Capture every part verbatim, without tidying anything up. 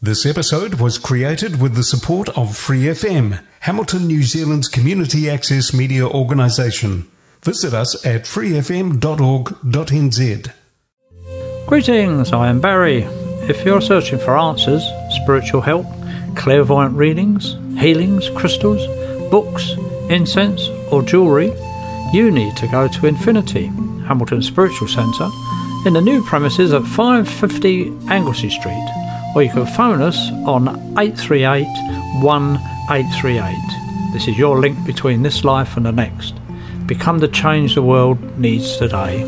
This episode was created with the support of Free F M, Hamilton, New Zealand's community access media organisation. Visit us at free f m dot org dot n z. Greetings, I am Barry. If you're searching for answers, spiritual help, clairvoyant readings, healings, crystals, books, incense or jewellery, you need to go to Infinity, Hamilton Spiritual Centre, in the new premises at five fifty Anglesey Street, or you can phone us on eight three eight, one eight three eight. This is your link between this life and the next. Become the change the world needs today.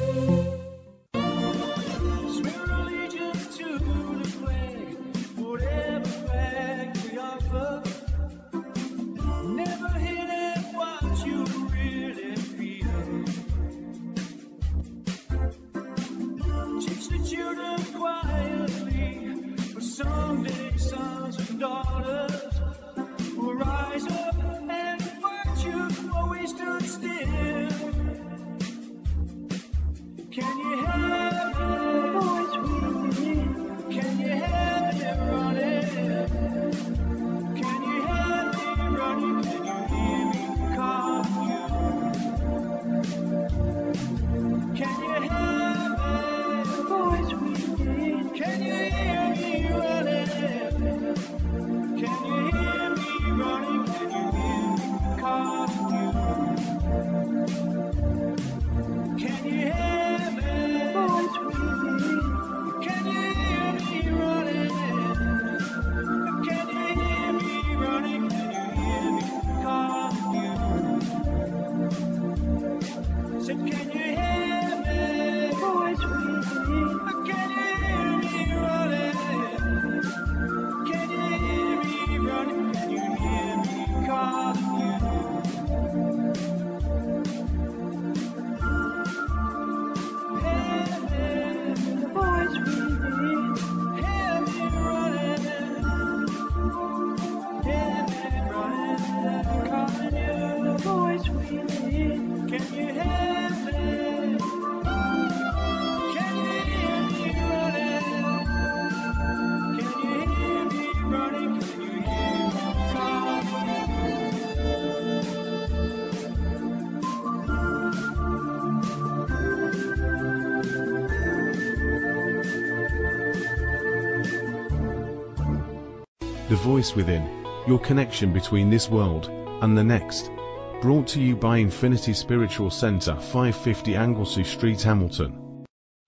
The Voice Within, your connection between this world and the next. Brought to you by Infinity Spiritual Centre, five fifty Anglesey Street, Hamilton.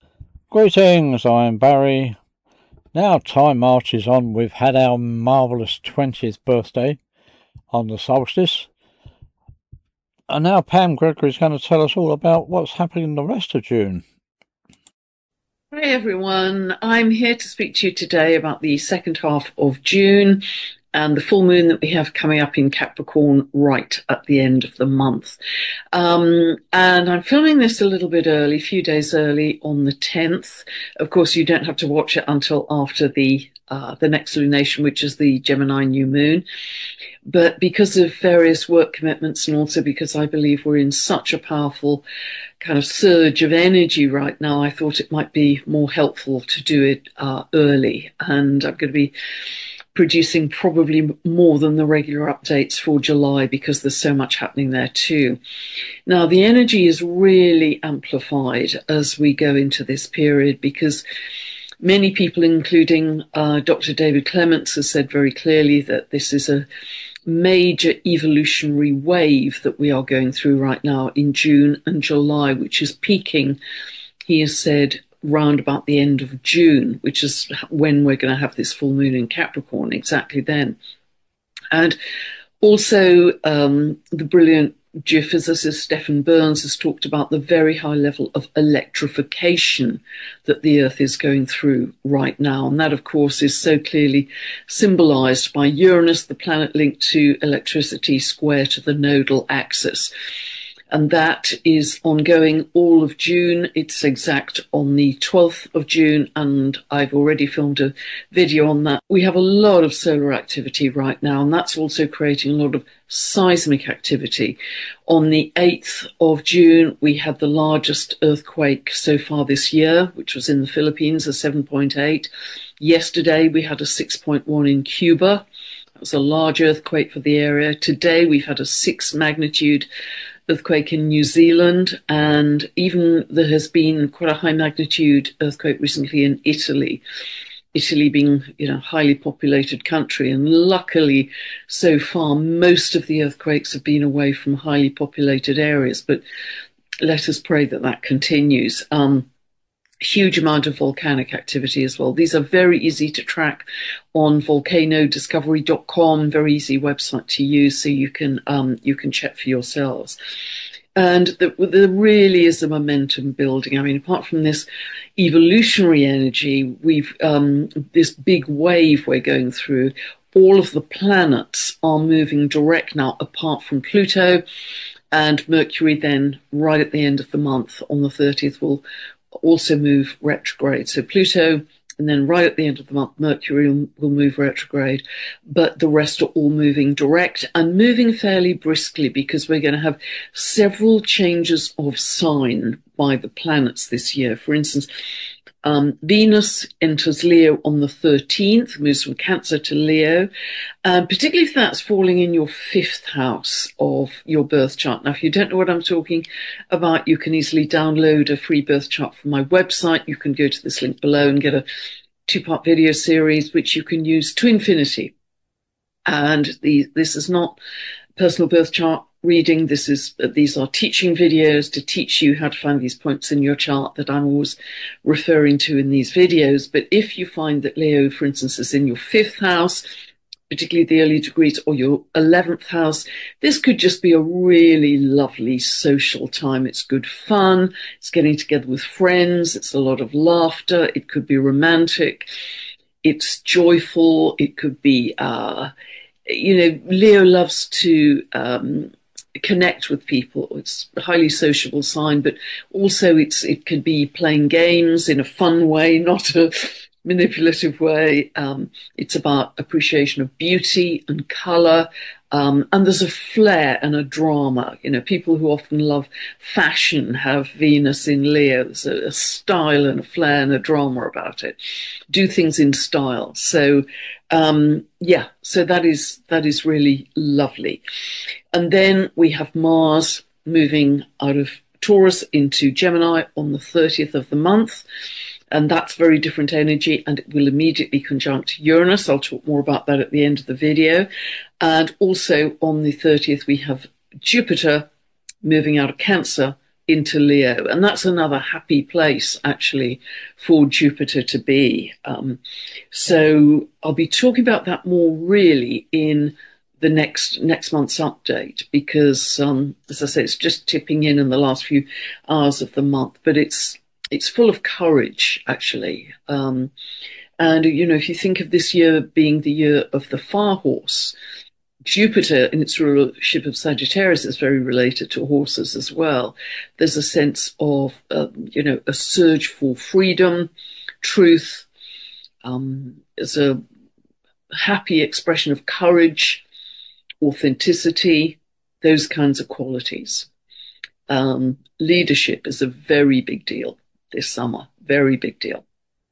Greetings, I am Barry. Now time marches on. We've had our marvellous twentieth birthday on the solstice. And now Pam Gregory is going to tell us all about what's happening in the rest of June. Hi everyone, I'm here to speak to you today about the second half of June and the full moon that we have coming up in Capricorn right at the end of the month. Um, and I'm filming this a little bit early, a few days early on the tenth. Of course, you don't have to watch it until after the uh, the next lunation, which is the Gemini new moon. But because of various work commitments and also because I believe we're in such a powerful kind of surge of energy right now, I thought it might be more helpful to do it uh, early. And I'm going to be producing probably more than the regular updates for July because there's so much happening there too. Now, the energy is really amplified as we go into this period because many people, including uh, Doctor David Clements, has said very clearly that this is a major evolutionary wave that we are going through right now in June and July, which is peaking, he has said, round about the end of June, which is when we're going to have this full moon in Capricorn, exactly then. And also um, the brilliant geophysicist Stephen Burns has talked about the very high level of electrification that the Earth is going through right now. And that, of course, is so clearly symbolized by Uranus, the planet linked to electricity, square to the nodal axis. and that is ongoing all of June. It's exact on the twelfth of June, and I've already filmed a video on that. We have a lot of solar activity right now, and that's also creating a lot of seismic activity. On the eighth of June, we had the largest earthquake so far this year, which was in the Philippines, a seven point eight. Yesterday, we had a six point one in Cuba. That was a large earthquake for the area. Today, we've had a six magnitude earthquake in New Zealand, and even there has been quite a high magnitude earthquake recently in Italy. Italy being, you know, a highly populated country, and luckily so far most of the earthquakes have been away from highly populated areas, but let us pray that that continues. Um, huge amount of volcanic activity as well. These are very easy to track on volcano discovery dot com, very easy website to use, so you can um, you can check for yourselves. And the, there really is a momentum building. I mean, apart from this evolutionary energy, we've um, this big wave we're going through. All of the planets are moving direct now, apart from Pluto, and Mercury then right at the end of the month on the thirtieth will also move retrograde. So Pluto, and then right at the end of the month, Mercury will move retrograde, but the rest are all moving direct and moving fairly briskly, because we're going to have several changes of sign by the planets this year. For instance, um, Venus enters Leo on the thirteenth, moves from Cancer to Leo, um, particularly if that's falling in your fifth house of your birth chart. Now, if you don't know what I'm talking about, you can easily download a free birth chart from my website. You can go to this link below and get a two-part video series, which you can use to infinity. And the, this is not personal birth chart reading. This is, these are teaching videos to teach you how to find these points in your chart that I'm always referring to in these videos. But if you find that Leo, for instance, is in your fifth house, particularly the early degrees, or your eleventh house, this could just be a really lovely social time. It's good fun. It's getting together with friends. It's a lot of laughter. It could be romantic. It's joyful. It could be, uh, you know, Leo loves to um, connect with people. It's a highly sociable sign, but also it's it could be playing games in a fun way, not a manipulative way. Um, it's about appreciation of beauty and color. Um, and there's a flair and a drama. You know, people who often love fashion have Venus in Leo. There's a, a style and a flair and a drama about it. Do things in style. So, um, yeah, so that is, that is really lovely. And then we have Mars moving out of Taurus into Gemini on the thirtieth of the month. And that's very different energy, and it will immediately conjunct Uranus. I'll talk more about that at the end of the video. And also on the thirtieth, we have Jupiter moving out of Cancer into Leo. And that's another happy place, actually, for Jupiter to be. Um, so I'll be talking about that more really in the next next month's update, because, um, as I say, it's just tipping in in the last few hours of the month. But it's It's full of courage, actually. Um, and, you know, if you think of this year being the year of the fire horse, Jupiter in its rulership of Sagittarius is very related to horses as well. There's a sense of, uh, you know, a surge for freedom, truth. Um, there's a happy expression of courage, authenticity, those kinds of qualities. Um, leadership is a very big deal this summer, very big deal.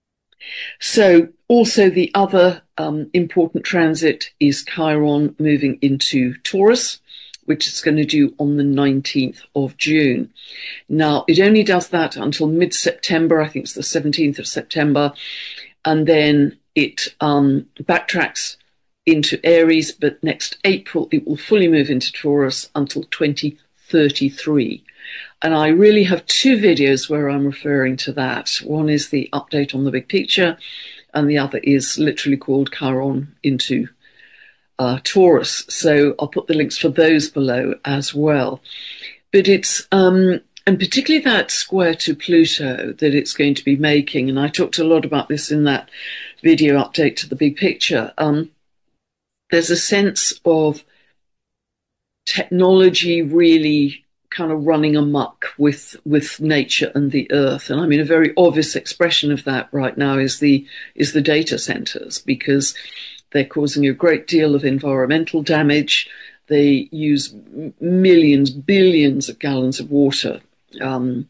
So also the other um, important transit is Chiron moving into Taurus, which it's going to do on the nineteenth of June. Now, it only does that until mid-September. I think it's the seventeenth of September. And then it um, backtracks into Aries, but next April it will fully move into Taurus until twenty thirty-three. And I really have two videos where I'm referring to that. One is the update on the big picture, and the other is literally called Chiron into uh, Taurus. So I'll put the links for those below as well. But it's, um, and particularly that square to Pluto that it's going to be making, and I talked a lot about this in that video update to the big picture. Um, there's a sense of technology really kind of running amok with with nature and the earth. And I mean, a very obvious expression of that right now is the is the data centers, because they're causing a great deal of environmental damage. They use millions, billions of gallons of water um,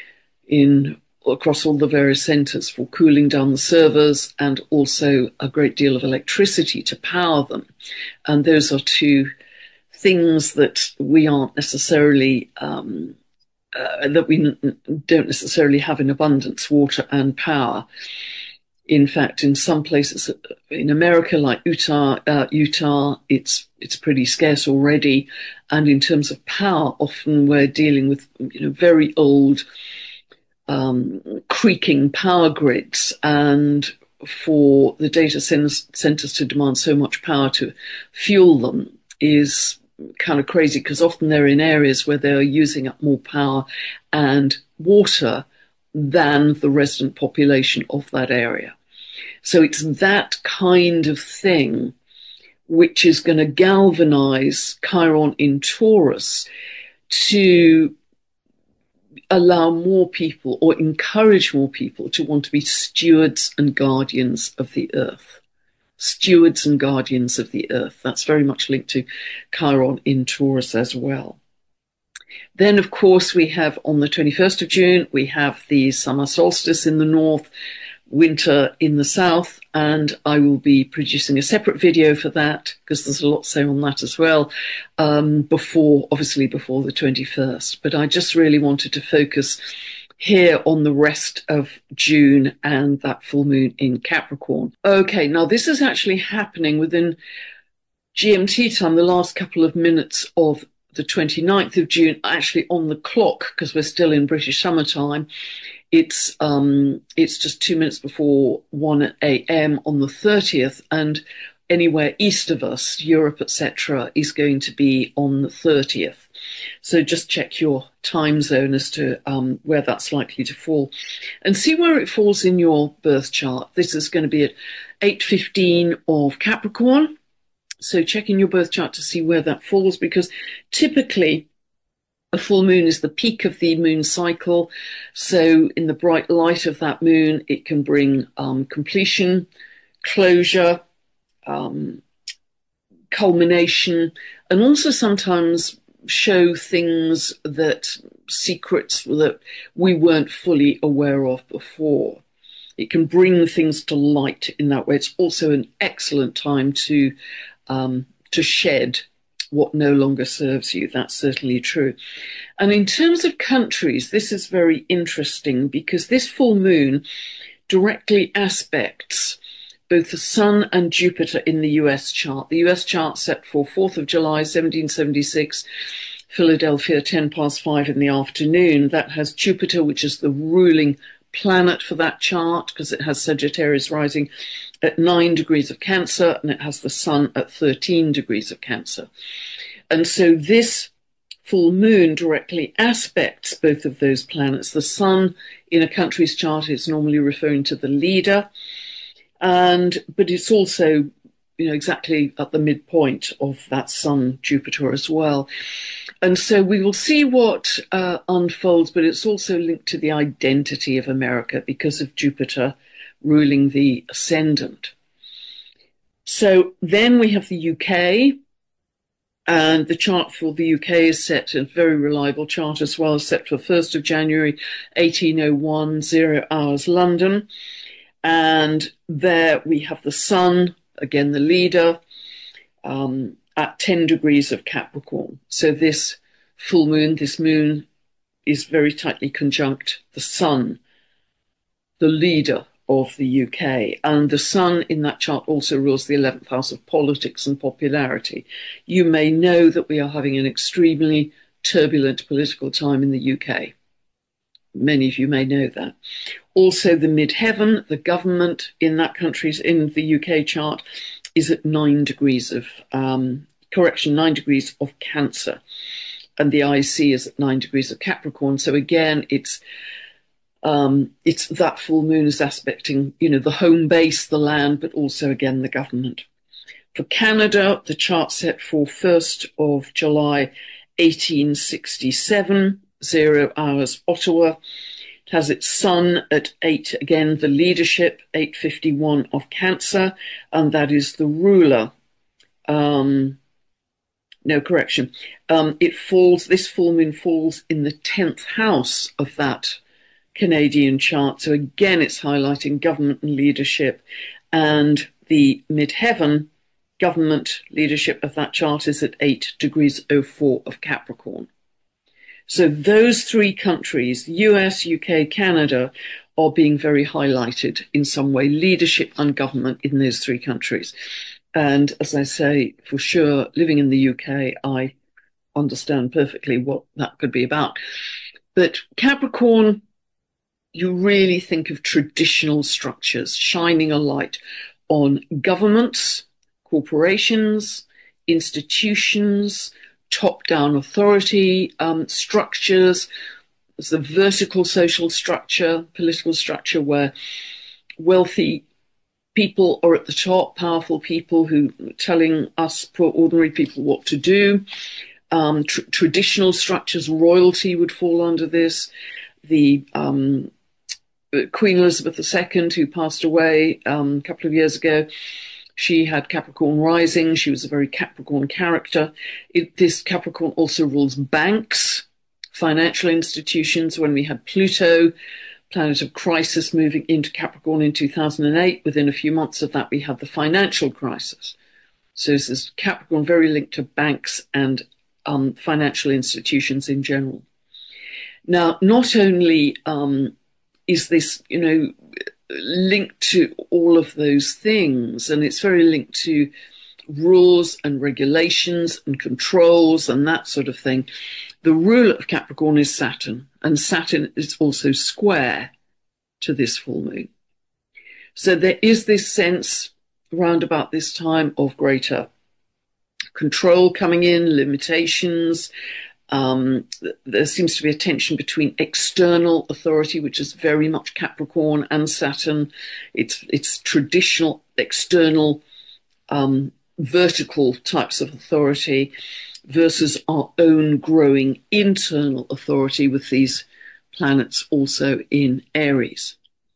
in across all the various centers for cooling down the servers, and also a great deal of electricity to power them. And those are two things that we aren't necessarily, um, uh, that we n- don't necessarily have in abundance, water and power. In fact, in some places in America, like Utah, uh, Utah, it's it's pretty scarce already. And in terms of power, often we're dealing with, you know, very old, um, creaking power grids. And for the data centers, centers to demand so much power to fuel them is kind of crazy, because often they're in areas where they're using up more power and water than the resident population of that area. So it's that kind of thing which is going to galvanize Chiron in Taurus to allow more people, or encourage more people, to want to be stewards and guardians of the earth. Stewards and guardians of the earth. That's very much linked to Chiron in Taurus as well. Then, of course, we have on the twenty-first of June, we have the summer solstice in the north, winter in the south, and I will be producing a separate video for that, because there's a lot to say on that as well, um, before, obviously before the twenty-first. But I just really wanted to focus here on the rest of June and that full moon in Capricorn. Okay, now this is actually happening within G M T time, the last couple of minutes of the twenty-ninth of June, actually on the clock, because we're still in British summertime. It's um, it's just two minutes before one a.m. on the thirtieth, and anywhere east of us, Europe, et cetera, is going to be on the thirtieth. So just check your time zone as to um, where that's likely to fall, and see where it falls in your birth chart. This is going to be at eight fifteen of Capricorn. So check in your birth chart to see where that falls, because typically a full moon is the peak of the moon cycle. So in the bright light of that moon, it can bring um, completion, closure, um, culmination, and also sometimes show things that, secrets that we weren't fully aware of before. It can bring things to light in that way. It's also an excellent time to um, to shed what no longer serves you. That's certainly true. And in terms of countries, this is very interesting, because this full moon directly aspects both the Sun and Jupiter in the U S chart. The U S chart set for fourth of July, seventeen seventy-six, Philadelphia, ten past five in the afternoon. That has Jupiter, which is the ruling planet for that chart, because it has Sagittarius rising at nine degrees of Cancer, and it has the Sun at thirteen degrees of Cancer. And so this full moon directly aspects both of those planets. The Sun in a country's chart is normally referring to the leader, and but it's also, you know, exactly at the midpoint of that Sun Jupiter as well. And so we will see what uh, unfolds, but it's also linked to the identity of America because of Jupiter ruling the ascendant. So then we have the U K, and the chart for the U K is set, a very reliable chart as well, set for first of January, eighteen oh one, zero hours London. And there we have the Sun, again the leader, um, at ten degrees of Capricorn. So this full moon, this moon is very tightly conjunct the Sun, the leader of the U K. And the Sun in that chart also rules the eleventh house of politics and popularity. You may know that we are having an extremely turbulent political time in the U K. Many of you may know that. Also, the midheaven, the government in that country's, in the U K chart, is at nine degrees of, um, correction, nine degrees of Cancer. And the I C is at nine degrees of Capricorn. So again, it's um, it's that full moon is aspecting, you know, the home base, the land, but also again the government. For Canada, the chart set for first of July, eighteen sixty-seven, zero hours Ottawa. It has its sun at eight, again, the leadership, eight fifty-one of Cancer, and that is the ruler. Um, no, correction. Um, it falls, this full moon falls in the tenth house of that Canadian chart. So again, it's highlighting government and leadership, and the midheaven government leadership of that chart is at eight degrees oh four of Capricorn. So those three countries, U S, U K, Canada, are being very highlighted in some way, leadership and government in those three countries. And as I say, for sure, living in the U K, I understand perfectly what that could be about. But Capricorn, you really think of traditional structures, shining a light on governments, corporations, institutions, top-down authority um, structures. There's a vertical social structure, political structure, where wealthy people are at the top, powerful people who are telling us poor ordinary people what to do. Um, tr- traditional structures, royalty would fall under this. The um, Queen Elizabeth the Second, who passed away um, a couple of years ago, she had Capricorn rising. She was a very Capricorn character. It, this Capricorn also rules banks, financial institutions. When we had Pluto, planet of crisis, moving into Capricorn in two thousand eight, within a few months of that, we had the financial crisis. So this is Capricorn very linked to banks and um, financial institutions in general. Now, not only um, is this, you know, linked to all of those things, and it's very linked to rules and regulations and controls and that sort of thing. The ruler of Capricorn is Saturn, and Saturn is also square to this full moon. So there is this sense around about this time of greater control coming in, limitations. Um, there seems to be a tension between external authority, which is very much Capricorn, and Saturn. It's, it's traditional external um, vertical types of authority versus our own growing internal authority, with these planets also in Aries.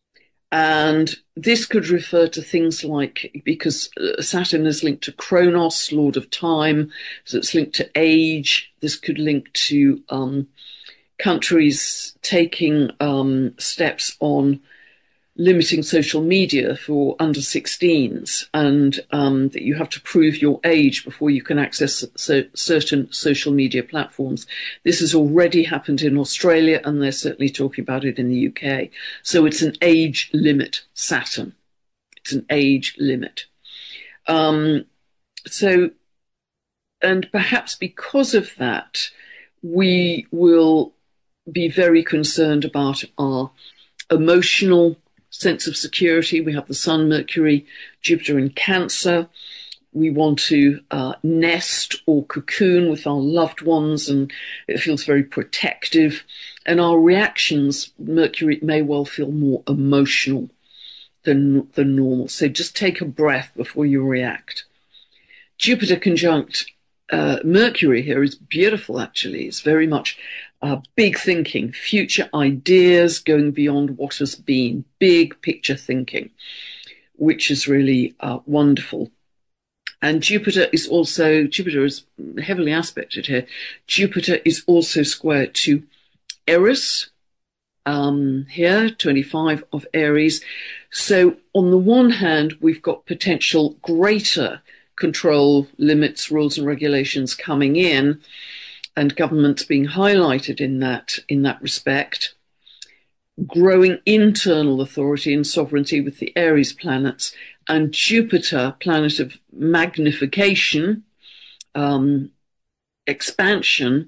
And this could refer to things like, because Saturn is linked to Kronos, Lord of Time, so it's linked to age. This could link to um, countries taking um, steps on limiting social media for under sixteens, and um, that you have to prove your age before you can access so, certain social media platforms. This has already happened in Australia, and they're certainly talking about it in the U K. So it's an age limit, Saturn. It's an age limit. Um, so, and perhaps because of that, we will be very concerned about our emotional sense of security. We have the Sun, Mercury, Jupiter in Cancer. We want to uh, nest or cocoon with our loved ones, and it feels very protective. And our reactions, Mercury, may well feel more emotional than, than normal. So just take a breath before you react. Jupiter conjunct uh, Mercury here is beautiful, actually. It's very much Uh, big thinking, future ideas, going beyond what has been, big picture thinking, which is really uh, wonderful. And Jupiter is also, Jupiter is heavily aspected here. Jupiter is also square to Eris, um, here, twenty-five of Aries. So on the one hand, we've got potential greater control, limits, rules and regulations coming in, and governments being highlighted in that, in that respect. Growing internal authority and sovereignty with the Aries planets, and Jupiter, planet of magnification, um, expansion,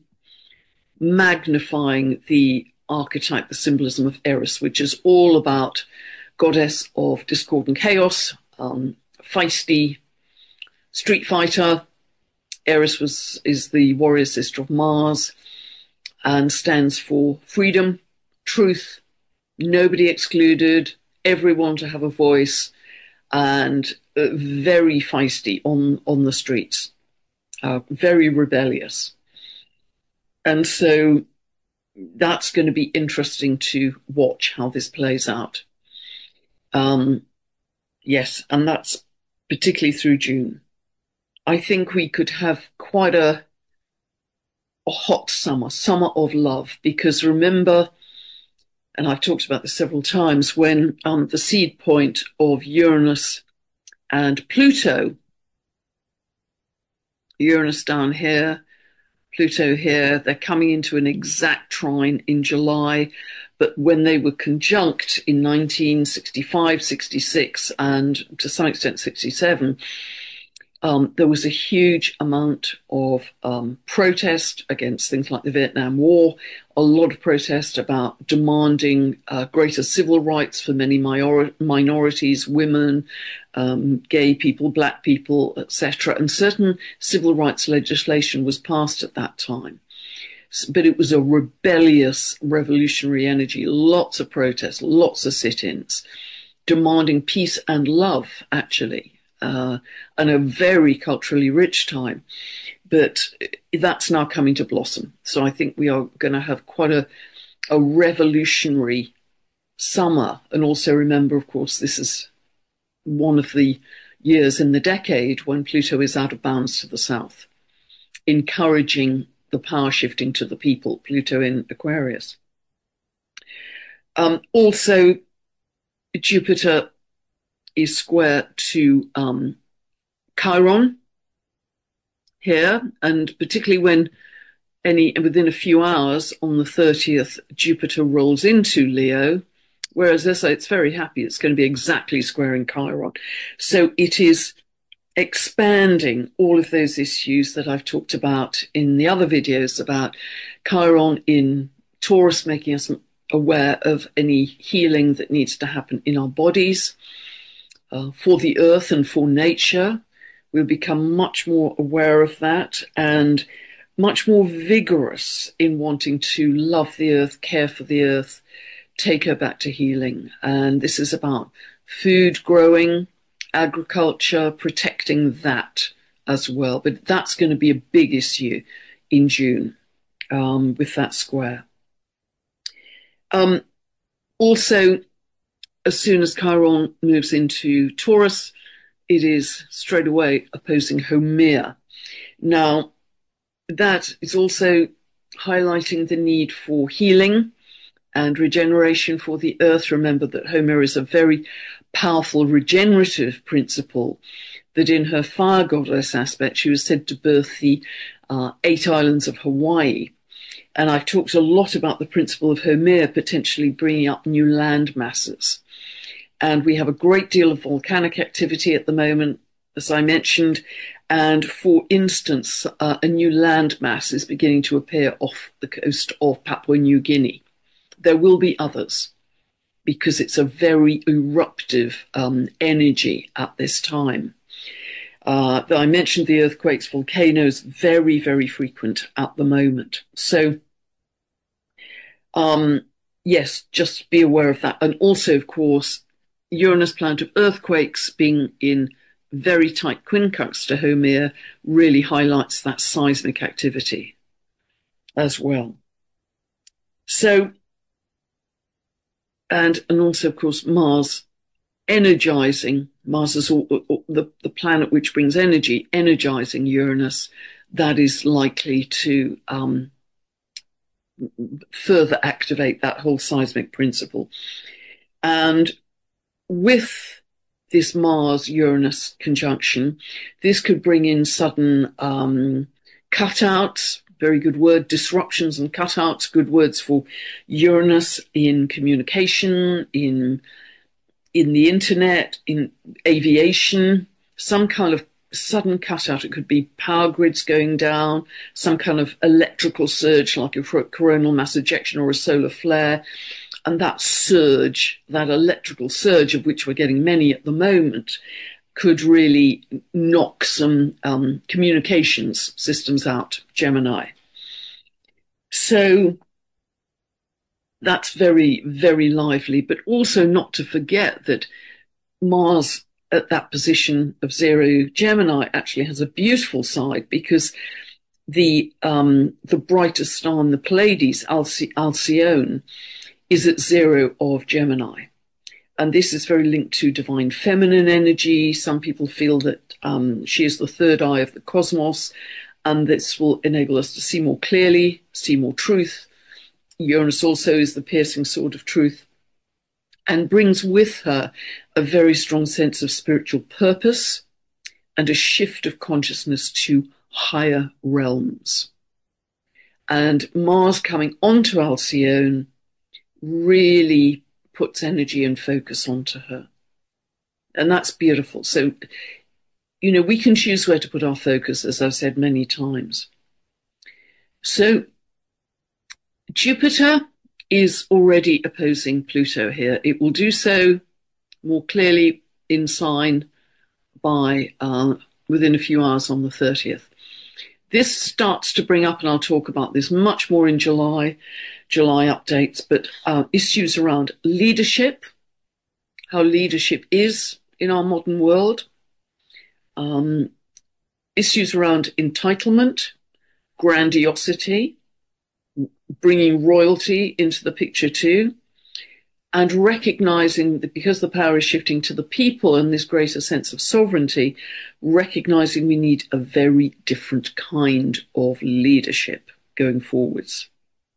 magnifying the archetype, the symbolism of Eris, which is all about goddess of discord and chaos, um, feisty street fighter. Eris was, is the warrior sister of Mars and stands for freedom, truth, nobody excluded, everyone to have a voice, and uh, very feisty on, on the streets, uh, very rebellious. and so that's going to be interesting to watch how this plays out. Um, yes, and that's particularly through June. I think we could have quite a, a hot summer, summer of love, because remember, and I've talked about this several times, when um, the seed point of Uranus and Pluto, Uranus down here, Pluto here, they're coming into an exact trine in July, but when they were conjunct in nineteen sixty-five, sixty-six, and to some extent sixty-seven, um, there was a huge amount of um, protest against things like the Vietnam War, a lot of protest about demanding uh, greater civil rights for many minor- minorities, women, um, gay people, black people, et cetera. And certain civil rights legislation was passed at that time. But it was a rebellious, revolutionary energy, lots of protests, lots of sit-ins, demanding peace and love, actually. Uh, and a very culturally rich time, but that's now coming to blossom. So I think we are going to have quite a, a revolutionary summer. And also remember, of course, this is one of the years in the decade when Pluto is out of bounds to the south, encouraging the power shifting to the people, Pluto in Aquarius. Um, also, Jupiter is square to um, Chiron here, and particularly when any within a few hours on the thirtieth, Jupiter rolls into Leo, whereas as I say, it's very happy. It's going to be exactly squaring Chiron. So it is expanding all of those issues that I've talked about in the other videos about Chiron in Taurus, making us aware of any healing that needs to happen in our bodies. Uh, for the earth and for nature, we'll become much more aware of that and much more vigorous in wanting to love the earth, care for the earth, take her back to healing. And this is about food growing, agriculture, protecting that as well. But that's going to be a big issue in June um, with that square. Um, also, as soon as Chiron moves into Taurus, it is straight away opposing Haumea. Now, that is also highlighting the need for healing and regeneration for the earth. Remember that Haumea is a very powerful regenerative principle, that in her fire goddess aspect, she was said to birth the uh, eight islands of Hawaii. And I've talked a lot about the principle of Haumea potentially bringing up new land masses. And we have a great deal of volcanic activity at the moment, as I mentioned. And for instance, uh, a new landmass is beginning to appear off the coast of Papua New Guinea. There will be others because it's a very eruptive um, energy at this time. Uh, I mentioned the earthquakes, volcanoes, very, very frequent at the moment. So, um, yes, just be aware of that. And also, of course, Uranus, planet of earthquakes, being in very tight quincunx to Haumea, really highlights that seismic activity as well. So, and, and also, of course, Mars energizing, Mars is all, all, the, the planet which brings energy, energizing Uranus, that is likely to um, further activate that whole seismic principle. And with this Mars-Uranus conjunction, this could bring in sudden um, cutouts, very good word, disruptions and cutouts, good words for Uranus in communication, in in the internet, in aviation, some kind of sudden cutout. It could be power grids going down, some kind of electrical surge like a coronal mass ejection or a solar flare. And that surge, that electrical surge, of which we're getting many at the moment, could really knock some um, communications systems out, Gemini. So that's very, very lively, but also not to forget that Mars at that position of zero Gemini actually has a beautiful side, because the um, the brightest star in the Pleiades, Alcy- Alcyone, is at zero of Gemini. And this is very linked to divine feminine energy. Some people feel that um, she is the third eye of the cosmos, and this will enable us to see more clearly, see more truth. Uranus also is the piercing sword of truth, and brings with her a very strong sense of spiritual purpose and a shift of consciousness to higher realms. And Mars coming onto Alcyone really puts energy and focus onto her. And that's beautiful. So, you know, we can choose where to put our focus, as I've said many times. So Jupiter is already opposing Pluto here. It will do so more clearly in sign by uh, within a few hours on the thirtieth. This starts to bring up, and I'll talk about this much more in July, July updates, but uh, issues around leadership, how leadership is in our modern world, um, issues around entitlement, grandiosity, bringing royalty into the picture too, and recognizing that because the power is shifting to the people and this greater sense of sovereignty, recognizing we need a very different kind of leadership going forwards.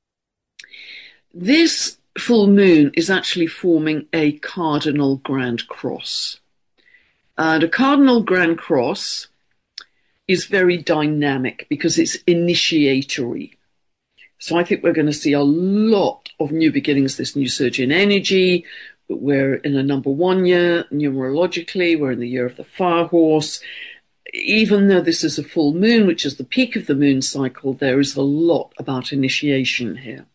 This full moon is actually forming a cardinal grand cross. And a cardinal grand cross is very dynamic because it's initiatory. So I think we're going to see a lot of new beginnings, this new surge in energy. We're in a number one year, numerologically, we're in the year of the fire horse. Even though this is a full moon, which is the peak of the moon cycle, there is a lot about initiation here.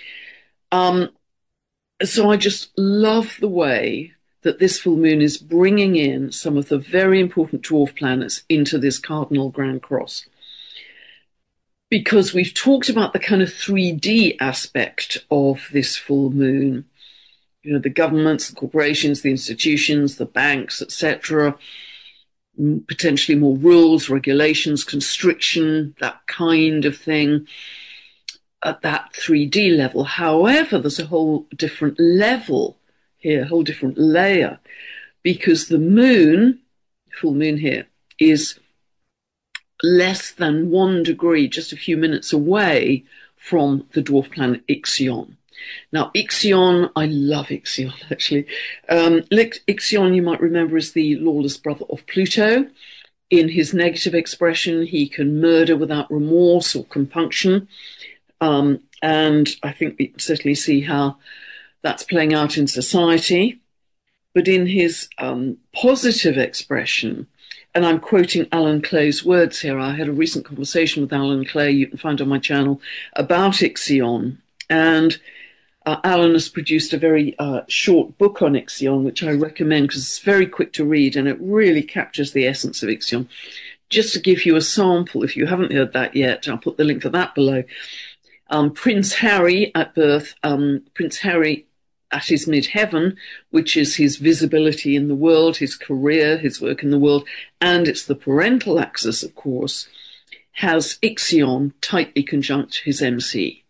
Um, so I just love the way that this full moon is bringing in some of the very important dwarf planets into this cardinal grand cross. Because we've talked about the kind of three D aspect of this full moon, you know, the governments, the corporations, the institutions, the banks, et cetera, potentially more rules, regulations, constriction, that kind of thing at that three D level. However, there's a whole different level here, a whole different layer, because the moon, full moon here, is less than one degree, just a few minutes away from the dwarf planet Ixion. Now, Ixion, I love Ixion, actually. Um, Ixion, you might remember, is the lawless brother of Pluto. In his negative expression, he can murder without remorse or compunction. Um, and I think we can certainly see how that's playing out in society. But in his um, positive expression, and I'm quoting Alan Clay's words here. I had a recent conversation with Alan Clay, you can find on my channel, about Ixion. And uh, Alan has produced a very uh, short book on Ixion, which I recommend because it's very quick to read and it really captures the essence of Ixion. Just to give you a sample, if you haven't heard that yet, I'll put the link for that below. Um, Prince Harry at birth, um, Prince Harry at his midheaven, which is his visibility in the world, his career, his work in the world, and it's the parental axis, of course, has Ixion tightly conjunct his M C.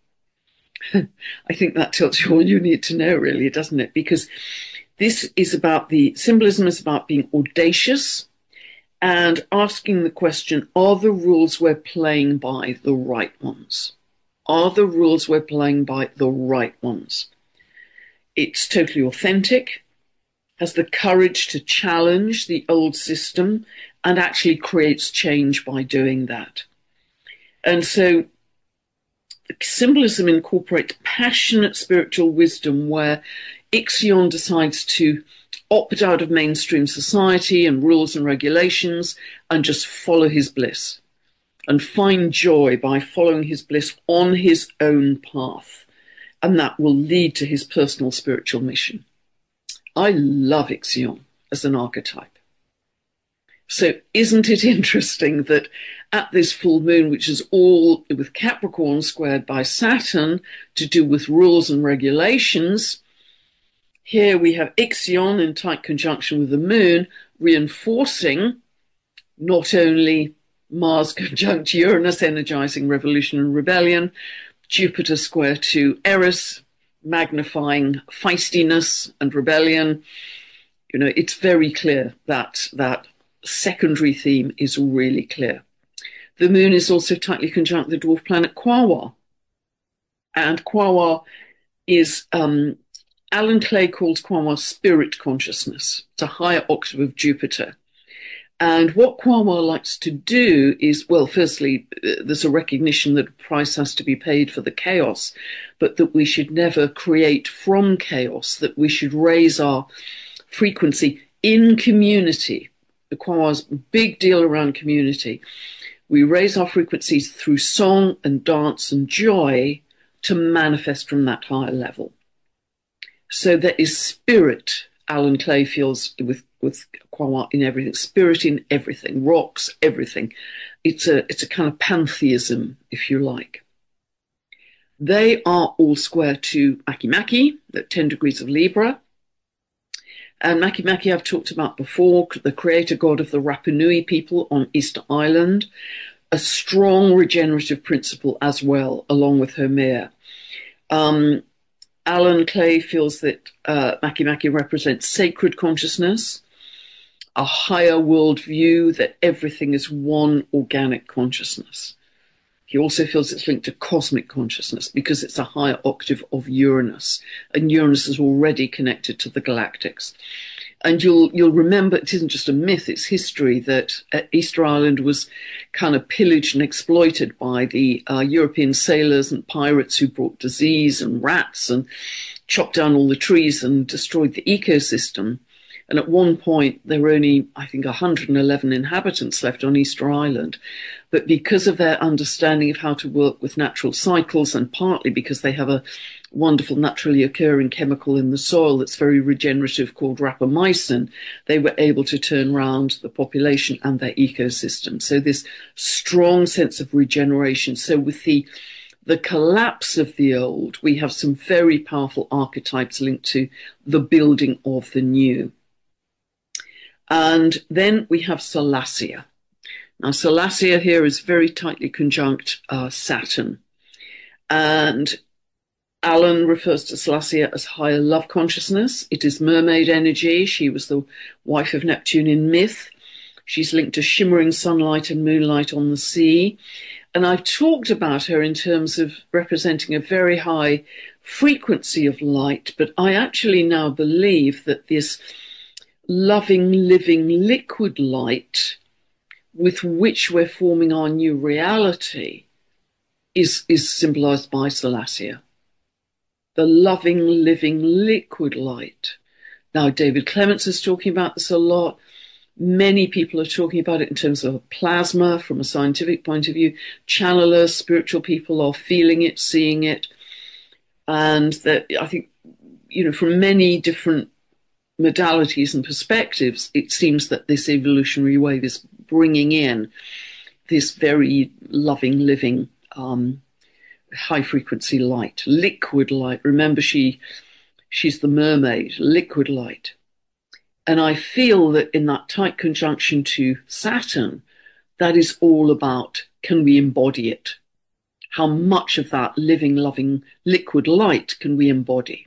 I think that tells you all you need to know, really, doesn't it? Because this is about the symbolism is about being audacious and asking the question, are the rules we're playing by the right ones? Are the rules we're playing by the right ones? It's totally authentic, has the courage to challenge the old system, and actually creates change by doing that. And so symbolism incorporates passionate spiritual wisdom where Ixion decides to opt out of mainstream society and rules and regulations and just follow his bliss and find joy by following his bliss on his own path. And that will lead to his personal spiritual mission. I love Ixion as an archetype. So isn't it interesting that at this full moon, which is all with Capricorn squared by Saturn to do with rules and regulations, here we have Ixion in tight conjunction with the moon, reinforcing not only Mars conjunct Uranus, energizing revolution and rebellion. Jupiter square to Eris, magnifying feistiness and rebellion. You know, it's very clear that that secondary theme is really clear. The moon is also tightly conjunct the dwarf planet Quawa. And Quawa is, um, Alan Clay calls Quawa spirit consciousness. It's a higher octave of Jupiter. And what Quawa likes to do is, well, firstly, there's a recognition that a price has to be paid for the chaos, but that we should never create from chaos, that we should raise our frequency in community. The Quawa's big deal around community. We raise our frequencies through song and dance and joy to manifest from that higher level. So there is spirit, Alan Clay feels, with, with Quawa in everything, spirit in everything, rocks, everything. It's a, it's a kind of pantheism, if you like. They are all square to Makemake, at ten degrees of Libra. And Makemake I've talked about before, the creator god of the Rapa Nui people on Easter Island, a strong regenerative principle as well, along with her mare. Um, Alan Clay feels that uh, Makemake represents sacred consciousness, a higher world view, that everything is one organic consciousness. He also feels it's linked to cosmic consciousness because it's a higher octave of Uranus, and Uranus is already connected to the galactics. And you'll you'll remember, it isn't just a myth, it's history, that Easter Island was kind of pillaged and exploited by the uh, European sailors and pirates who brought disease and rats and chopped down all the trees and destroyed the ecosystem. And at one point, there were only, I think, one hundred eleven inhabitants left on Easter Island. But because of their understanding of how to work with natural cycles, and partly because they have a wonderful naturally occurring chemical in the soil that's very regenerative called rapamycin, they were able to turn around the population and their ecosystem. So this strong sense of regeneration. So with the the collapse of the old, we have some very powerful archetypes linked to the building of the new. And then we have Salacia. Now, Salacia here is very tightly conjunct uh, Saturn. And Alan refers to Salacia as higher love consciousness. It is mermaid energy. She was the wife of Neptune in myth. She's linked to shimmering sunlight and moonlight on the sea. And I've talked about her in terms of representing a very high frequency of light, but I actually now believe that this loving, living, liquid light with which we're forming our new reality is, is symbolized by Salacia. The loving, living, liquid light. Now, David Clements is talking about this a lot. Many people are talking about it in terms of plasma from a scientific point of view. Channelers, spiritual people are feeling it, seeing it. And that, I think, you know, from many different modalities and perspectives, it seems that this evolutionary wave is bringing in this very loving, living, um, high-frequency light, liquid light. Remember, she she's the mermaid, liquid light. And I feel that in that tight conjunction to Saturn, that is all about, can we embody it? How much of that living, loving, liquid light can we embody?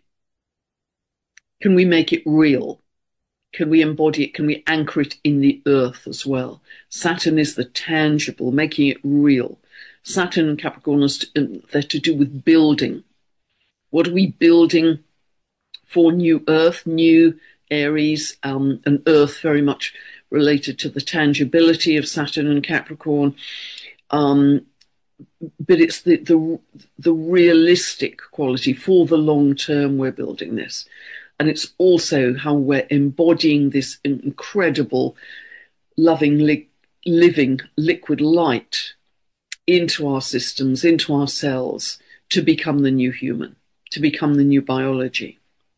Can we make it real? Can we embody it? Can we anchor it in the earth as well? Saturn is the tangible, making it real. Saturn and Capricorn, they're to do with building. What are we building for new earth, new Aries, um, and earth very much related to the tangibility of Saturn and Capricorn. Um, but it's the, the, the realistic quality for the long term we're building this. And it's also how we're embodying this incredible, loving, li- living, liquid light into our systems, into our cells, to become the new human, to become the new biology.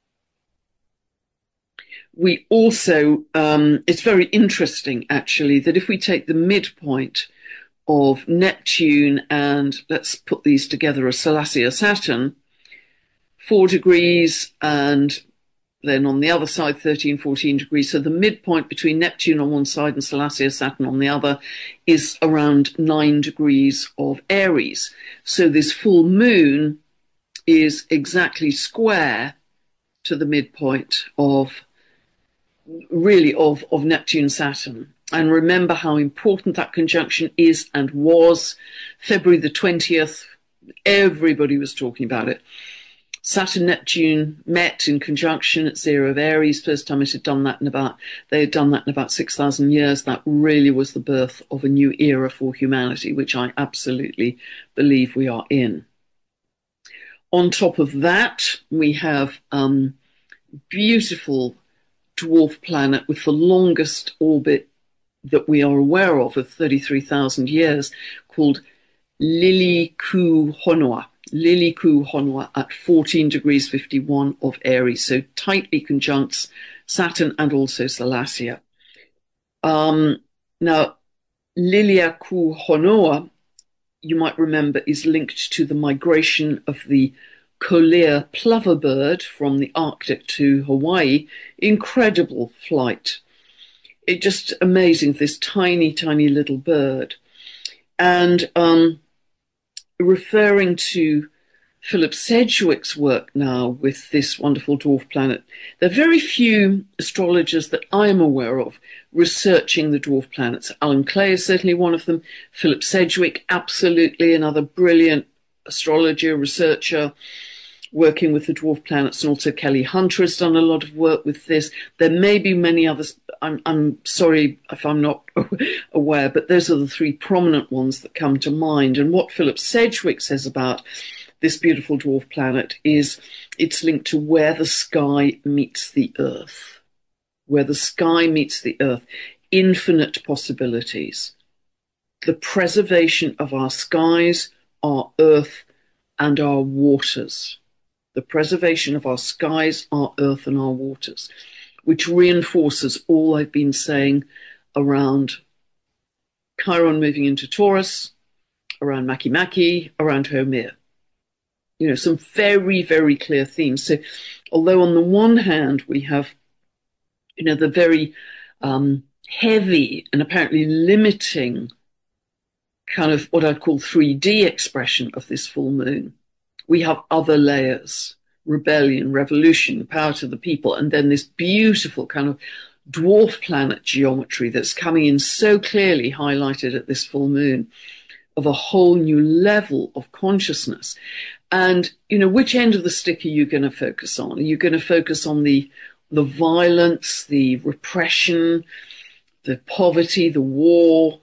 We also, um, it's very interesting, actually, that if we take the midpoint of Neptune and let's put these together as Salacia Saturn, four degrees and then on the other side, thirteen, fourteen degrees. So the midpoint between Neptune on one side and Salacia, Saturn on the other, is around nine degrees of Aries. So this full moon is exactly square to the midpoint of, really, of, of Neptune, Saturn. And remember how important that conjunction is and was. February the twentieth, everybody was talking about it. Saturn Neptune met in conjunction at zero of Aries. First time it had done that in about, they had done that in about six thousand years. That really was the birth of a new era for humanity, which I absolutely believe we are in. On top of that, we have um, beautiful dwarf planet with the longest orbit that we are aware of, of thirty-three thousand years, called Lili Ku Honua. Lili Ku Honua at fourteen degrees fifty-one of Aries, so tightly conjuncts Saturn and also Salacia. Um, now, Lilia Ku Honua, you might remember, is linked to the migration of the Collier plover bird from the Arctic to Hawaii. Incredible flight. It's just amazing, this tiny, tiny little bird. And um, referring to Philip Sedgwick's work now with this wonderful dwarf planet, there are very few astrologers that I'm aware of researching the dwarf planets. Alan Clay is certainly one of them. Philip Sedgwick, absolutely another brilliant astrologer, researcher, working with the dwarf planets, and also Kelly Hunter has done a lot of work with this. There may be many others. I'm, I'm sorry if I'm not aware, but those are the three prominent ones that come to mind. And what Philip Sedgwick says about this beautiful dwarf planet is it's linked to where the sky meets the earth. Where the sky meets the earth. Infinite possibilities. The preservation of our skies, our earth, and our waters. The preservation of our skies, our earth, and our waters, which reinforces all I've been saying around Chiron moving into Taurus, around Makemake, around Haumea. You know, some very, very clear themes. So although on the one hand we have, you know, the very um, heavy and apparently limiting kind of what I'd call three D expression of this full moon, we have other layers: rebellion, revolution, the power to the people, and then this beautiful kind of dwarf planet geometry that's coming in so clearly highlighted at this full moon, of a whole new level of consciousness. And, you know, which end of the stick are you going to focus on? Are you going to focus on the, the violence, the repression, the poverty, the war,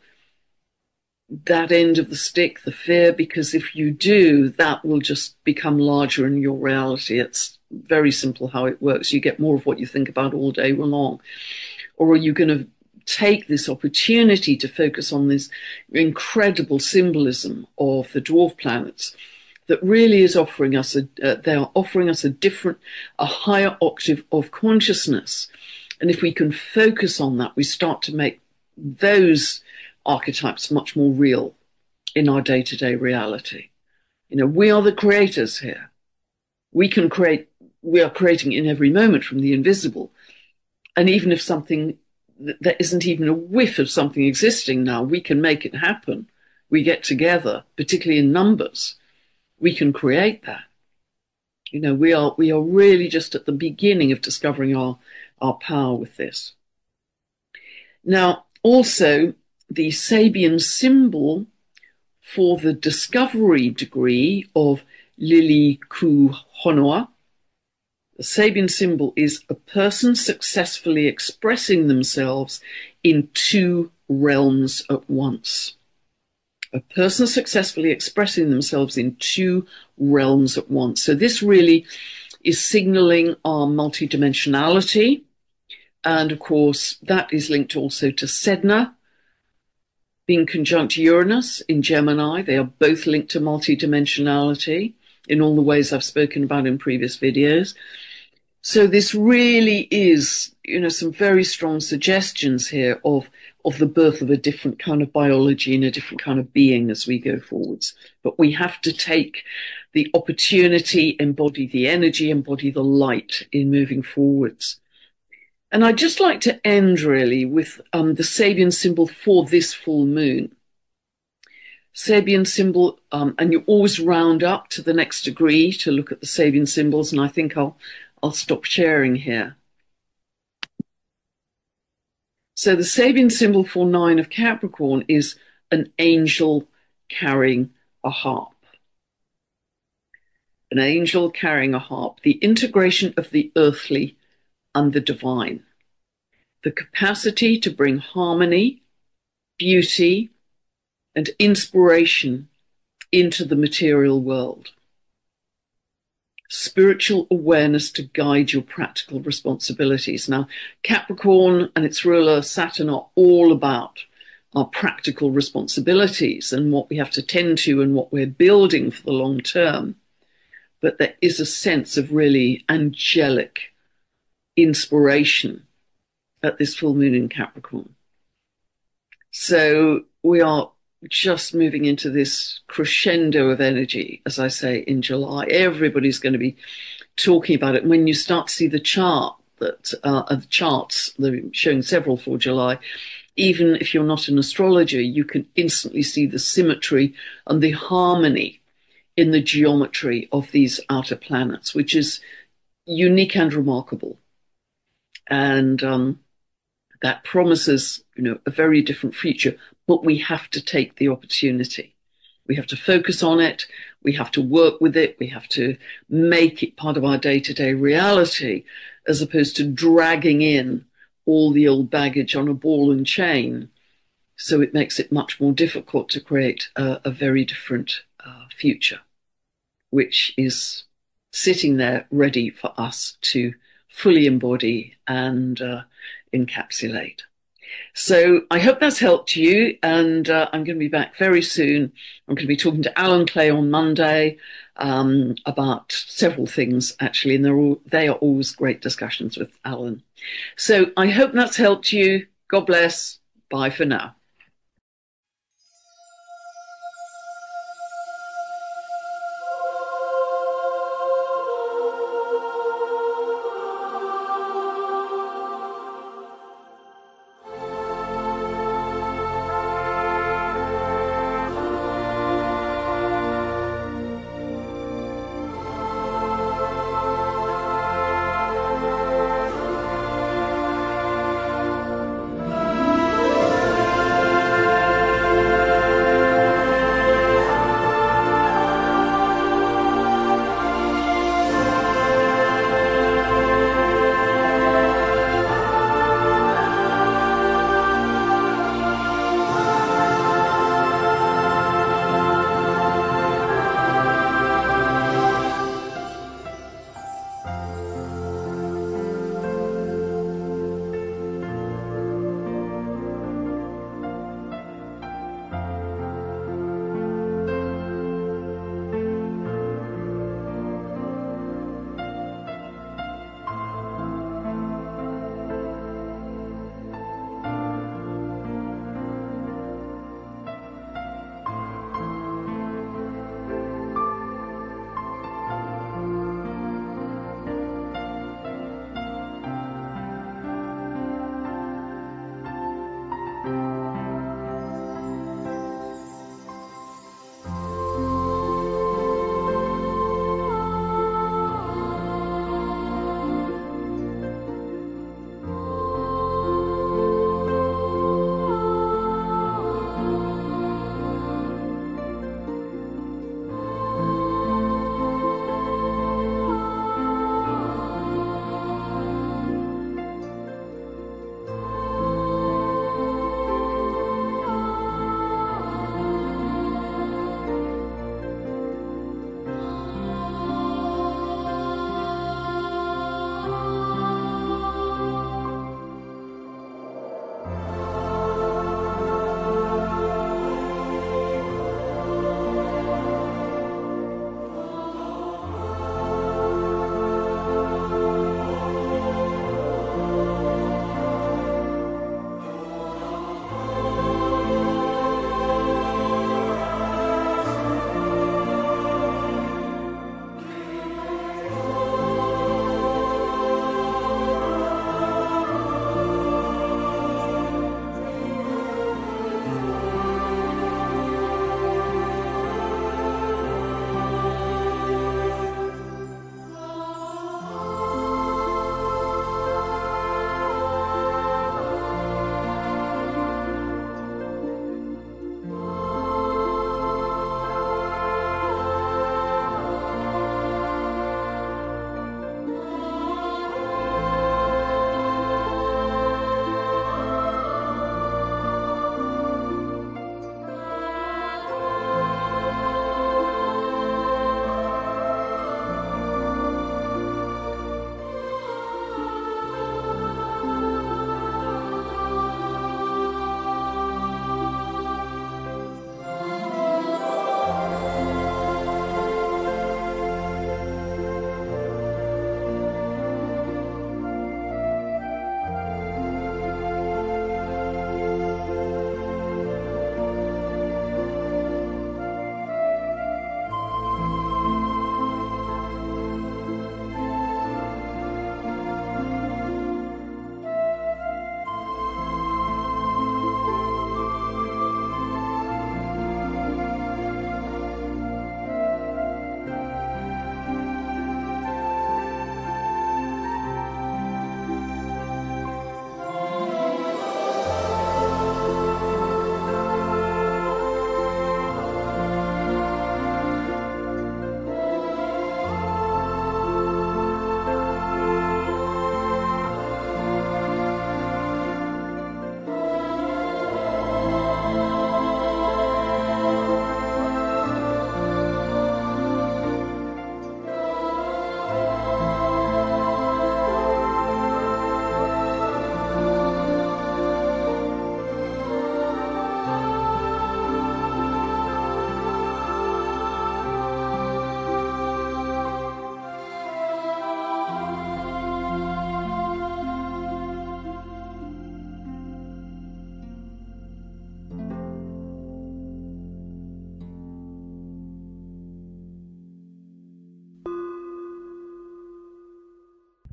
that end of the stick, the fear? Because if you do, that will just become larger in your reality. It's very simple how it works. You get more of what you think about all day long. Or are you going to take this opportunity to focus on this incredible symbolism of the dwarf planets that really is offering us a, uh, they are offering us a different, a higher octave of consciousness. And if we can focus on that, we start to make those archetypes much more real in our day-to-day reality. You know, we are the creators here. We can create, we are creating in every moment from the invisible. And even if something, there isn't even a whiff of something existing now, we can make it happen. We get together, particularly in numbers. We can create that. You know, we are we are really just at the beginning of discovering our, our power with this. Now, also, the Sabian symbol for the discovery degree of Lili Ku Honua, the Sabian symbol is a person successfully expressing themselves in two realms at once. A person successfully expressing themselves in two realms at once. So this really is signaling our multidimensionality. And of course, that is linked also to Sedna being conjunct Uranus in Gemini. They are both linked to multidimensionality in all the ways I've spoken about in previous videos. So this really is, you know, some very strong suggestions here of, of the birth of a different kind of biology and a different kind of being as we go forwards. But we have to take the opportunity, embody the energy, embody the light in moving forwards. And I'd just like to end really with um, the Sabian symbol for this full moon. Sabian symbol, um, and you always round up to the next degree to look at the Sabian symbols, and I think I'll, I'll stop sharing here. So the Sabian symbol for nine of Capricorn is an angel carrying a harp. An angel carrying a harp, the integration of the earthly and the divine. The capacity to bring harmony, beauty, and inspiration into the material world. Spiritual awareness to guide your practical responsibilities. Now, Capricorn and its ruler Saturn are all about our practical responsibilities and what we have to tend to and what we're building for the long term. But there is a sense of really angelic inspiration at this full moon in Capricorn. So we are just moving into this crescendo of energy, as I say, in July. Everybody's going to be talking about it. And when you start to see the chart, that uh, the charts, they're showing several for July, even if you're not an astrologer, you can instantly see the symmetry and the harmony in the geometry of these outer planets, which is unique and remarkable. And um, that promises, you know, a very different future. But we have to take the opportunity. We have to focus on it. We have to work with it. We have to make it part of our day-to-day reality, as opposed to dragging in all the old baggage on a ball and chain. So it makes it much more difficult to create a, a very different uh, future, which is sitting there ready for us to fully embody and uh, encapsulate. So I hope that's helped you, and uh, I'm going to be back very soon. I'm going to be talking to Alan Clay on Monday um, about several things, actually, and they're all, they are always great discussions with Alan. So I hope that's helped you. God bless. Bye for now.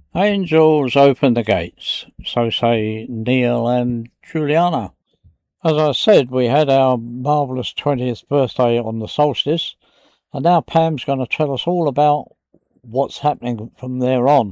Angels open the gates, so say Neil and Juliana. As I said, we had our marvellous twentieth birthday on the solstice, and now Pam's going to tell us all about what's happening from there on.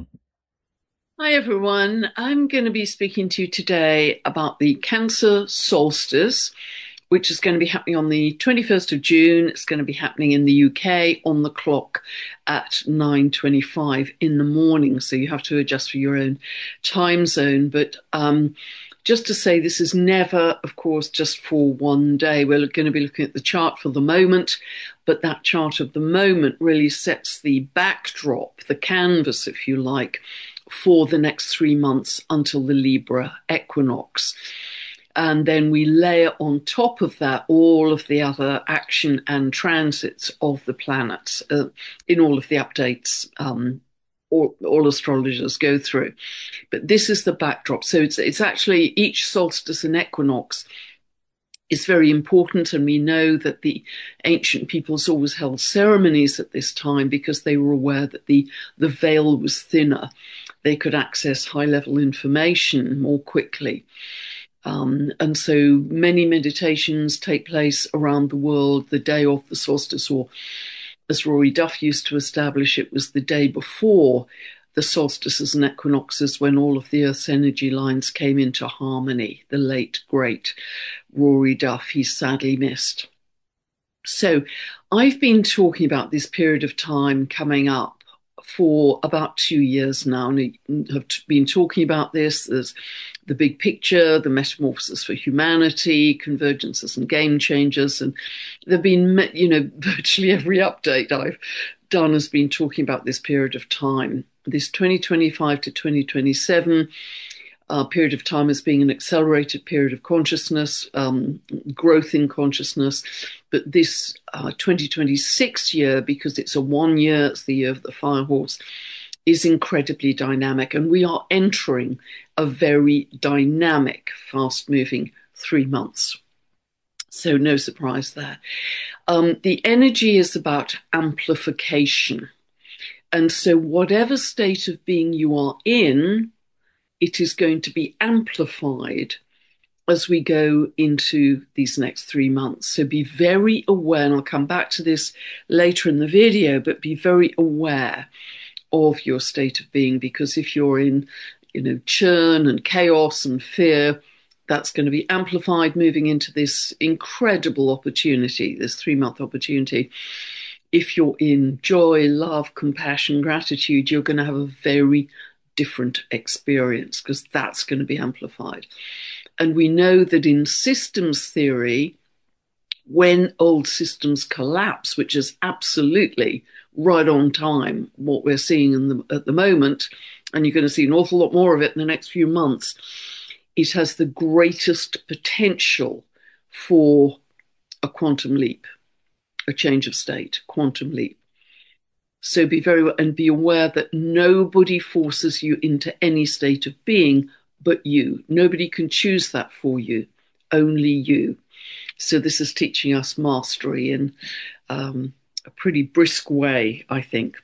Hi everyone, I'm going to be speaking to you today about the Cancer solstice, which is going to be happening on the twenty-first of June. It's going to be happening in the U K on the clock at nine twenty-five in the morning, so you have to adjust for your own time zone. But um, just to say, this is never, of course, just for one day. We're going to be looking at the chart for the moment, but that chart of the moment really sets the backdrop, the canvas, if you like, for the next three months until the Libra equinox. And then we layer on top of that all of the other action and transits of the planets uh, in all of the updates um, all, all astrologers go through. But this is the backdrop. So it's, it's actually each solstice and equinox is very important. And we know that the ancient peoples always held ceremonies at this time because they were aware that the, the veil was thinner. They could access high-level information more quickly. Um, and so many meditations take place around the world the day of the solstice, or as Rory Duff used to establish, it was the day before the solstices and equinoxes when all of the Earth's energy lines came into harmony. The late, great Rory Duff, he's sadly missed. So I've been talking about this period of time coming up for about two years now, and have been talking about this. There's the big picture, the metamorphosis for humanity, convergences and game changers, and there've been, you know, virtually every update I've done has been talking about this period of time. This twenty twenty-five to twenty twenty-seven uh, period of time as being an accelerated period of consciousness, um, growth in consciousness. But this uh, twenty twenty-six year, because it's a one year, it's the year of the fire horse, is incredibly dynamic. And we are entering a very dynamic, fast-moving three months. So no surprise there. Um, the energy is about amplification. And so whatever state of being you are in, it is going to be amplified as we go into these next three months. So be very aware, and I'll come back to this later in the video, but be very aware of your state of being, because if you're in, you know, churn and chaos and fear, that's going to be amplified moving into this incredible opportunity, this three-month opportunity. If you're in joy, love, compassion, gratitude, you're going to have a very different experience because that's going to be amplified. And we know that in systems theory, when old systems collapse, which is absolutely right on time, what we're seeing in the, at the moment, and you're going to see an awful lot more of it in the next few months, it has the greatest potential for a quantum leap, a change of state, quantum leap. So be very, and be aware that nobody forces you into any state of being but you. Nobody can choose that for you, only you. So this is teaching us mastery in um, a pretty brisk way, I think.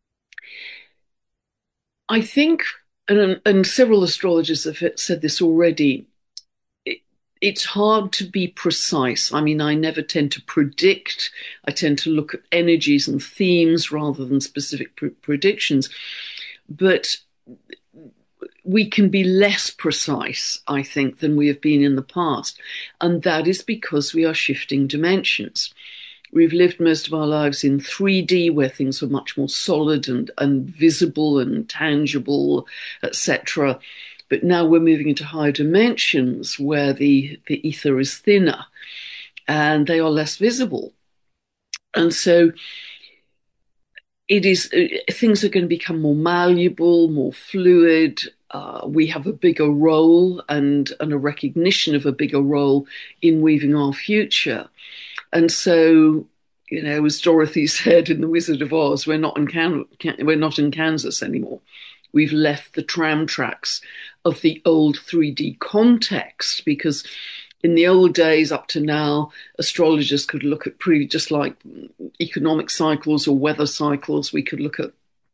I think, and, and several astrologers have said this already, it, it's hard to be precise. I mean, I never tend to predict. I tend to look at energies and themes rather than specific pr- predictions. But we can be less precise, I think, than we have been in the past. And that is because we are shifting dimensions. We've lived most of our lives in three D, where things were much more solid and, and visible and tangible, et cetera. But now we're moving into higher dimensions where the, the ether is thinner and they are less visible. And so it is, things are going to become more malleable, more fluid. Uh, we have a bigger role and, and a recognition of a bigger role in weaving our future. And so, you know, as Dorothy said in The Wizard of Oz, we're not in Can- we're not in Kansas anymore. We've left the tram tracks of the old three D context, because in the old days up to now, astrologers could look at pretty just like economic cycles or weather cycles. We could look at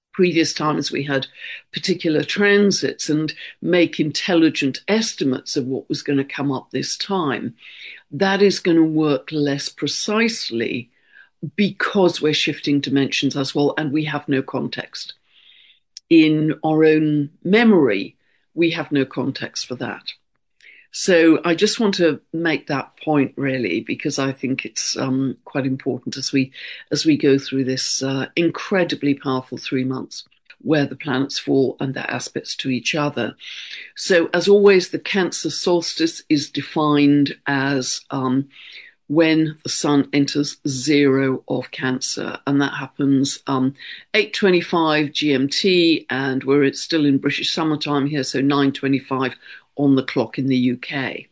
previous times we had particular transits and make intelligent estimates of what was going to come up this time, that is going to work less precisely because we're shifting dimensions as well, and we have no context. In our own memory, we have no context for that. So I just want to make that point, really, because I think it's um, quite important as we as we go through this uh, incredibly powerful three months where the planets fall and their aspects to each other. So as always, the Cancer solstice is defined as um, when the sun enters zero of Cancer, and that happens um, eight twenty-five G M T, and we're still in British summertime here, so nine twenty-five on the clock in the U K.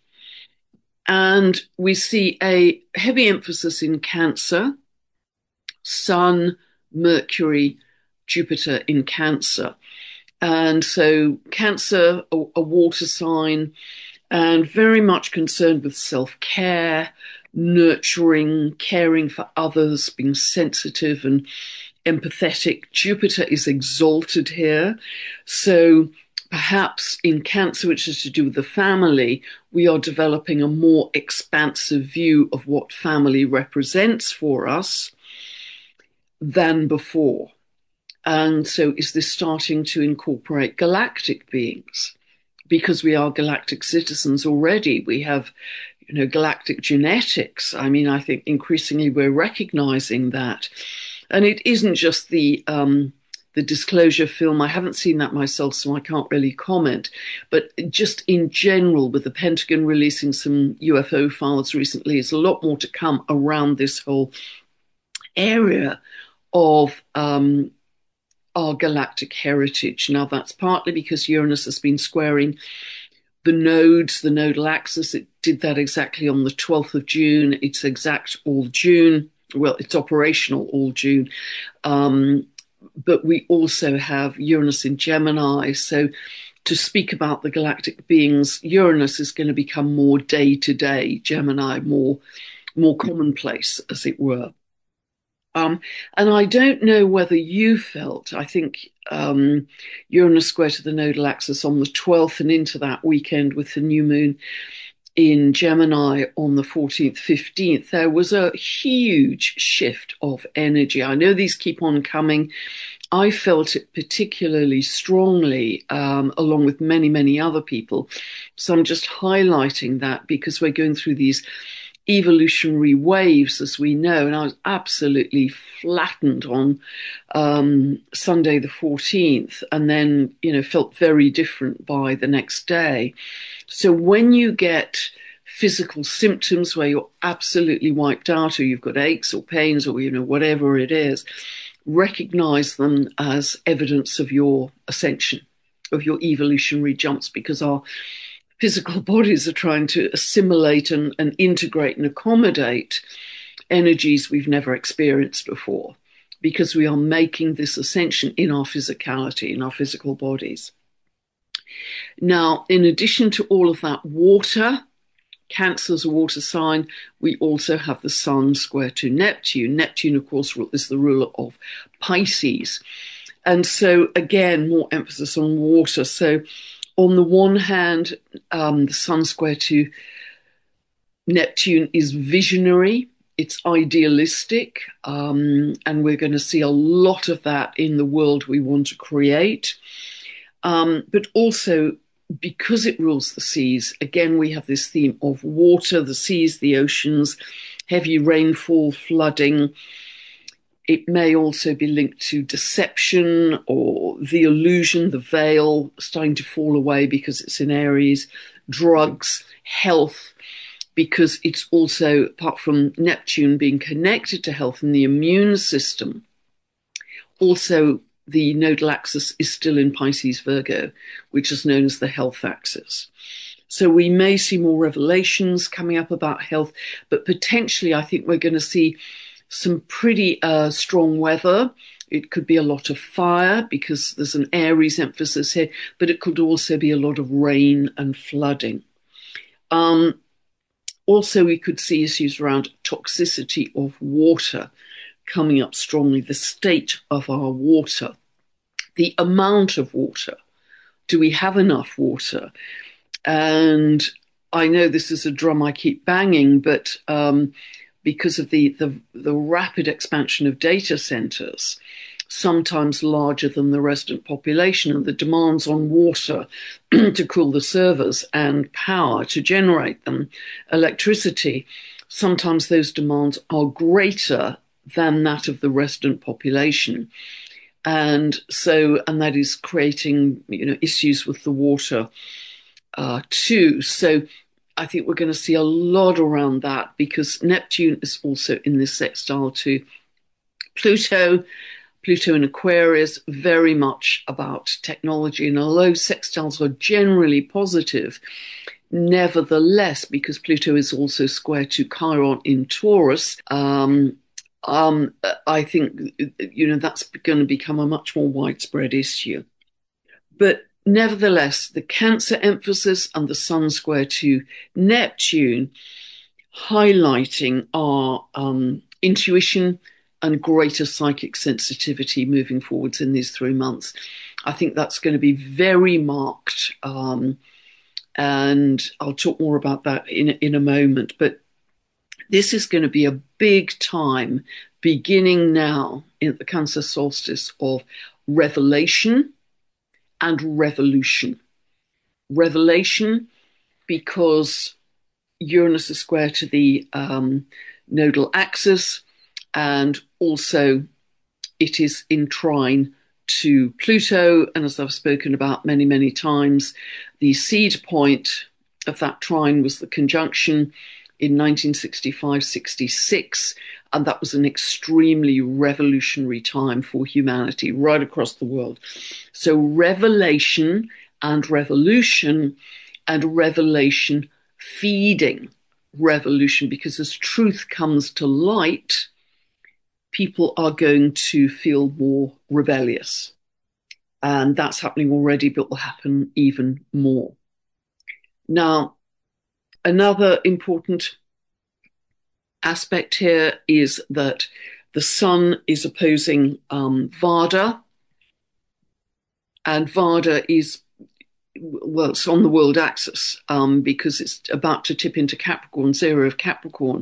And we see a heavy emphasis in Cancer, Sun, Mercury, Jupiter in Cancer. And so Cancer, a, a water sign, and very much concerned with self-care, nurturing, caring for others, being sensitive and empathetic. Jupiter is exalted here. So perhaps in Cancer, which is to do with the family, we are developing a more expansive view of what family represents for us than before. And so is this starting to incorporate galactic beings? Because we are galactic citizens already. We have, you know, galactic genetics. I mean, I think increasingly we're recognizing that. And it isn't just the um, the disclosure film. I haven't seen that myself, so I can't really comment. But just in general, with the Pentagon releasing some U F O files recently, there's a lot more to come around this whole area of um, our galactic heritage. Now, that's partly because Uranus has been squaring the nodes, the nodal axis. It did that exactly on the twelfth of June. It's exact all June. Well, it's operational all June. Um, but we also have Uranus in Gemini. So to speak about the galactic beings, Uranus is going to become more day-to-day, Gemini more, more commonplace, as it were. Um, and I don't know whether you felt, I think um, Uranus square to the nodal axis on the twelfth and into that weekend with the new moon in Gemini on the fourteenth, fifteenth, there was a huge shift of energy. I know these keep on coming. I felt it particularly strongly, um, along with many, many other people. So I'm just highlighting that because we're going through these evolutionary waves, as we know, and I was absolutely flattened on um, Sunday the fourteenth, and then, you know, felt very different by the next day. So when you get physical symptoms where you're absolutely wiped out, or you've got aches or pains, or, you know, whatever it is, recognize them as evidence of your ascension, of your evolutionary jumps, because our physical bodies are trying to assimilate and, and integrate and accommodate energies we've never experienced before, because we are making this ascension in our physicality, in our physical bodies. Now, in addition to all of that water, Cancer's a water sign, we also have the Sun square to Neptune. Neptune, of course, is the ruler of Pisces. And so, again, more emphasis on water. So on the one hand, um, the Sun square to Neptune is visionary, it's idealistic, um, and we're going to see a lot of that in the world we want to create. Um, but also, because it rules the seas, again, we have this theme of water, the seas, the oceans, heavy rainfall, flooding. It may also be linked to deception or the illusion, the veil starting to fall away because it's in Aries, drugs, health, because it's also, apart from Neptune being connected to health and the immune system, also the nodal axis is still in Pisces Virgo, which is known as the health axis. So we may see more revelations coming up about health, but potentially I think we're going to see some pretty uh, strong weather. It could be a lot of fire because there's an Aries emphasis here, but it could also be a lot of rain and flooding. Um, also, we could see issues around toxicity of water coming up strongly, the state of our water. the amount of water. Do we have enough water? And I know this is a drum I keep banging, but um, because of the, the, the rapid expansion of data centers, sometimes larger than the resident population, and the demands on water to cool the servers and power to generate them, electricity, sometimes those demands are greater than that of the resident population. And so, and that is creating, you know, issues with the water uh, too. So I think we're going to see a lot around that, because Neptune is also in this sextile to Pluto. Pluto in Aquarius, very much about technology. And although sextiles are generally positive, nevertheless, because Pluto is also square to Chiron in Taurus, um, um, I think, you know, that's going to become a much more widespread issue. But nevertheless, the Cancer emphasis and the Sun square to Neptune highlighting our um, intuition and greater psychic sensitivity moving forwards in these three months. I think that's going to be very marked. Um, and I'll talk more about that in, in a moment. But this is going to be a big time, beginning now in the Cancer solstice, of revelation and revolution. Revelation, because Uranus is square to the um, nodal axis, and also it is in trine to Pluto. And as I've spoken about many, many times, the seed point of that trine was the conjunction in nineteen sixty-five sixty-six. And that was an extremely revolutionary time for humanity right across the world. So revelation and revolution, and revelation feeding revolution, because as truth comes to light, people are going to feel more rebellious. And that's happening already, but will happen even more. Now, another important aspect here is that the Sun is opposing um, Vada. And Vada is, well, it's on the world axis um, because it's about to tip into Capricorn, zero of Capricorn.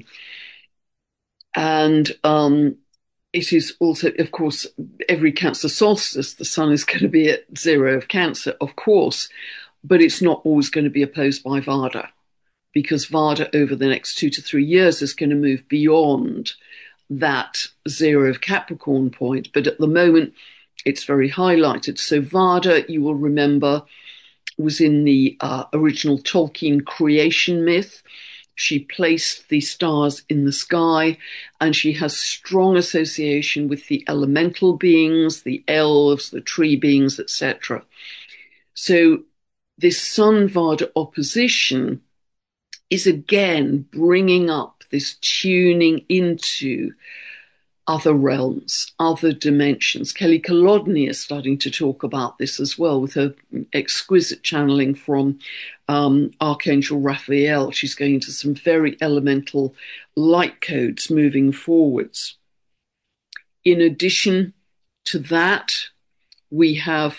And um, it is also, of course, every Cancer solstice, the Sun is going to be at zero of Cancer, of course, but it's not always going to be opposed by Vada, because Vada over the next two to three years is going to move beyond that zero of Capricorn point. But at the moment, it's very highlighted. So Vada, you will remember, was in the uh, original Tolkien creation myth. She placed the stars in the sky, and she has strong association with the elemental beings, the elves, the tree beings, et cetera. So this Sun-Vada opposition is again bringing up this tuning into other realms, other dimensions. Kelly Kolodny is starting to talk about this as well, with her exquisite channeling from um, Archangel Raphael. She's going into some very elemental light codes moving forwards. In addition to that, we have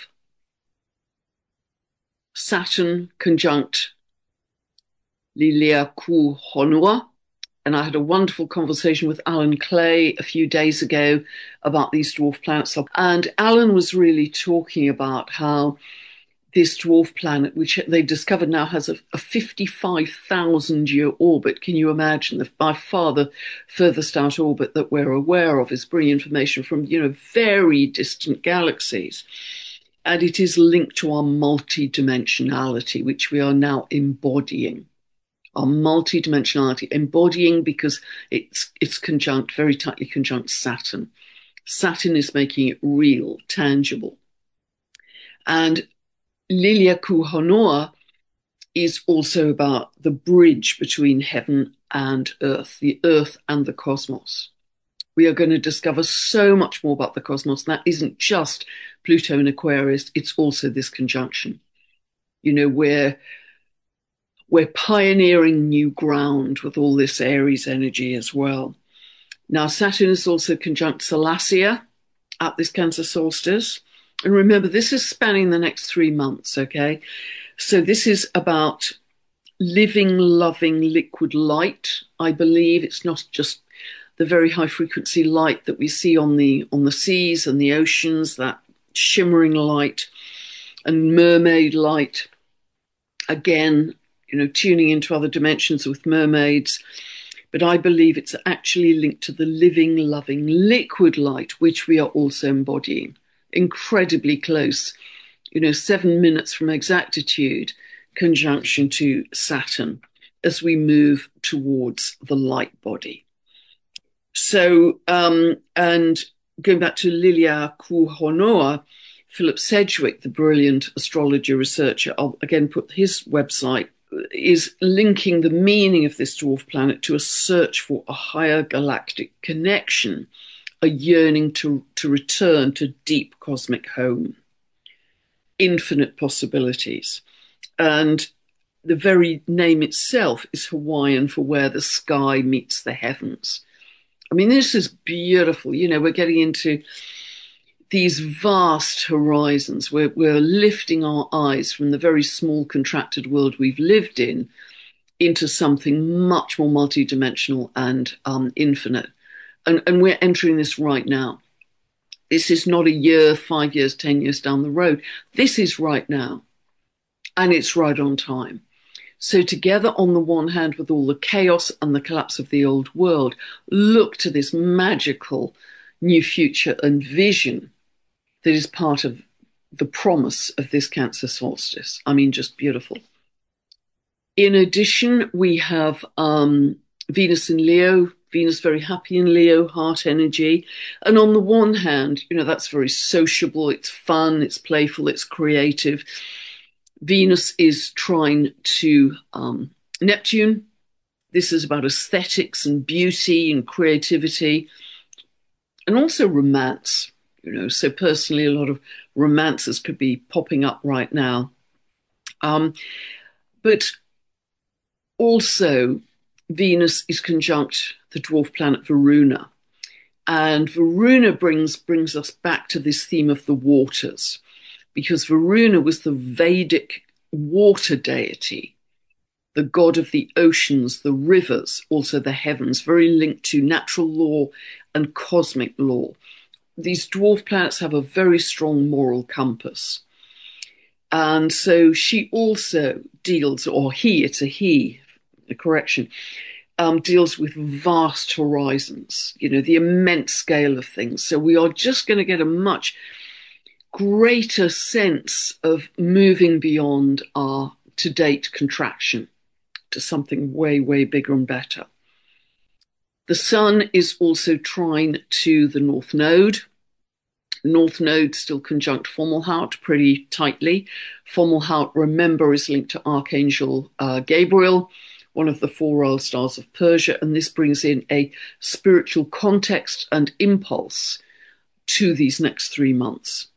Saturn conjunct Lilia Ku Honua. And I had a wonderful conversation with Alan Clay a few days ago about these dwarf planets. And Alan was really talking about how this dwarf planet, which they've discovered now has a, a fifty-five thousand year orbit. Can you imagine? The, by far the furthest out orbit that we're aware of is bringing information from, you know, very distant galaxies. And it is linked to our multidimensionality, which we are now embodying. Our multidimensionality, embodying, because it's it's conjunct, very tightly conjunct Saturn. Saturn is making it real, tangible. And Lilia Ku Honua is also about the bridge between heaven and earth, the earth and the cosmos. We are going to discover so much more about the cosmos. And that isn't just Pluto in Aquarius, it's also this conjunction. You know, where We're pioneering new ground with all this Aries energy as well. Now, Saturn is also conjunct Salacia at this Cancer solstice. And remember, this is spanning the next three months, okay? So this is about living, loving liquid light. I believe it's not just the very high frequency light that we see on the on the seas and the oceans, that shimmering light and mermaid light. Again, you know, tuning into other dimensions with mermaids. But I believe it's actually linked to the living, loving liquid light, which we are also embodying. Incredibly close, you know, seven minutes from exactitude, conjunction to Saturn as we move towards the light body. So, um, and going back to Lilia Kuhonoa, Philip Sedgwick, the brilliant astrology researcher, I'll again put his website, is linking the meaning of this dwarf planet to a search for a higher galactic connection, a yearning to, to return to deep cosmic home, infinite possibilities. And the very name itself is Hawaiian for where the sky meets the heavens. I mean, this is beautiful. You know, we're getting into these vast horizons. We're, we're lifting our eyes from the very small contracted world we've lived in into something much more multidimensional and um, infinite. And, and we're entering this right now. This is not a year, five years, ten years down the road. This is right now. And it's right on time. So together, on the one hand, with all the chaos and the collapse of the old world, look to this magical new future and vision that is part of the promise of this Cancer solstice. I mean, just beautiful. In addition, we have um, Venus in Leo, Venus very happy in Leo, heart energy. And on the one hand, you know, that's very sociable, it's fun, it's playful, it's creative. Venus is trying to um, Neptune. This is about aesthetics and beauty and creativity and also romance, you know, so personally a lot of romances could be popping up right now. Um, but also Venus is conjunct the dwarf planet Varuna. And Varuna brings, brings us back to this theme of the waters, because Varuna was the Vedic water deity, the god of the oceans, the rivers, also the heavens, very linked to natural law and cosmic law. These dwarf planets have a very strong moral compass. And so she also deals, or he, it's a he, a correction, um, deals with vast horizons, you know, the immense scale of things. So we are just going to get a much greater sense of moving beyond our to-date contraction to something way, way bigger and better. The sun is also trine to the North Node. North Node still conjunct Fomalhaut pretty tightly. Fomalhaut, remember, is linked to Archangel uh, Gabriel, one of the four royal stars of Persia, and this brings in a spiritual context and impulse to these next three months.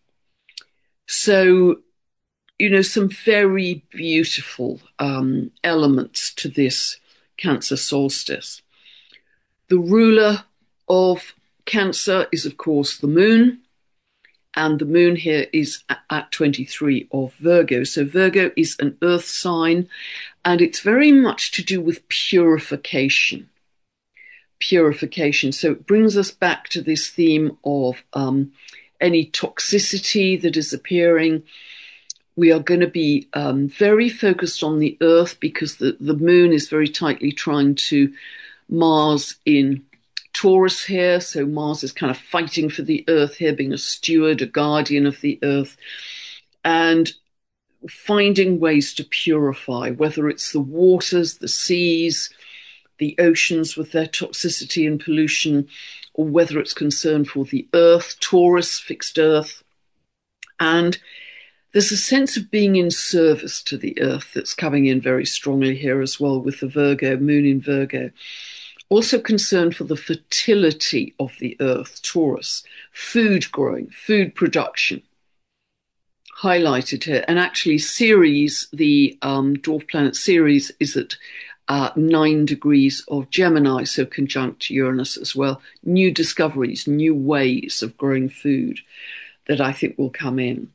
So, you know, some very beautiful um, elements to this Cancer solstice. The ruler of Cancer is, of course, the moon. And the moon here is at twenty-three of Virgo. So Virgo is an earth sign, and it's very much to do with purification. Purification. So it brings us back to this theme of um, any toxicity that is appearing. We are going to be um, very focused on the earth because the, the moon is very tightly trying to Mars in Taurus here, so Mars is kind of fighting for the earth here, being a steward, a guardian of the earth, and finding ways to purify, whether it's the waters, the seas, the oceans with their toxicity and pollution, or whether it's concern for the earth, Taurus, fixed earth. And there's a sense of being in service to the earth that's coming in very strongly here as well with the Virgo, moon in Virgo. Also concerned for the fertility of the earth, Taurus, food growing, food production, highlighted here. And actually Ceres, the um, dwarf planet Ceres, is at uh, nine degrees of Gemini, so conjunct Uranus as well. New discoveries, new ways of growing food. that I think will come in.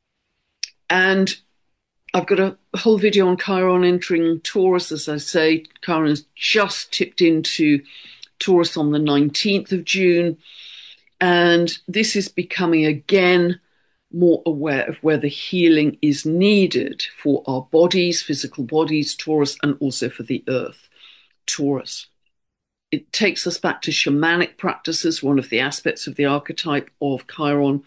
And I've got a whole video on Chiron entering Taurus. As I say, Chiron has just tipped into Taurus on the nineteenth of June. And this is becoming again more aware of where the healing is needed for our bodies, physical bodies, Taurus, and also for the earth, Taurus. It takes us back to shamanic practices, one of the aspects of the archetype of Chiron,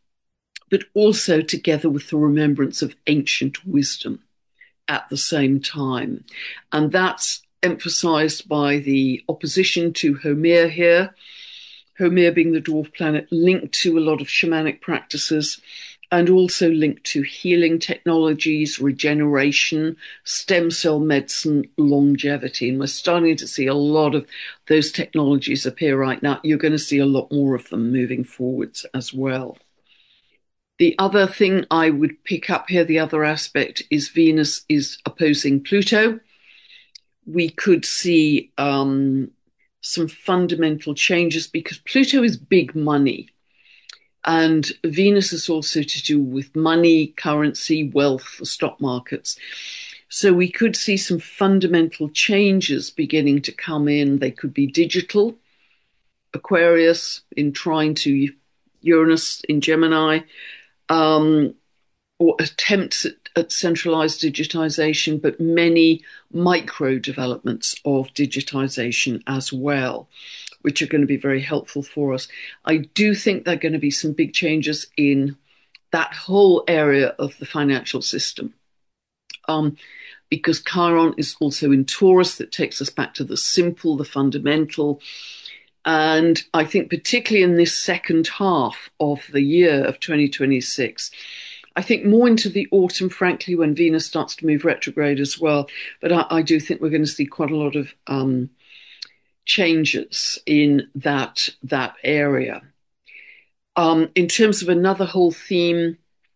but also together with the remembrance of ancient wisdom at the same time. And that's emphasized by the opposition to Haumea here, Haumea being the dwarf planet linked to a lot of shamanic practices and also linked to healing technologies, regeneration, stem cell medicine, longevity. And we're starting to see a lot of those technologies appear right now. You're going to see a lot more of them moving forwards as well. The other thing I would pick up here, the other aspect, is Venus is opposing Pluto. We could see um, some fundamental changes because Pluto is big money. And Venus is also to do with money, currency, wealth, the stock markets. So we could see some fundamental changes beginning to come in. They could be digital, Aquarius in trine to Uranus in Gemini, um, or attempts at, at centralized digitization, but many micro developments of digitization as well, which are going to be very helpful for us. I do think there are going to be some big changes in that whole area of the financial system. Um, because Chiron is also in Taurus, that takes us back to the simple, the fundamental. And I think particularly in this second half of the year of twenty twenty-six, I think more into the autumn, frankly, when Venus starts to move retrograde as well. But I, I do think we're going to see quite a lot of um, changes in that, that area. Um, in terms of another whole theme,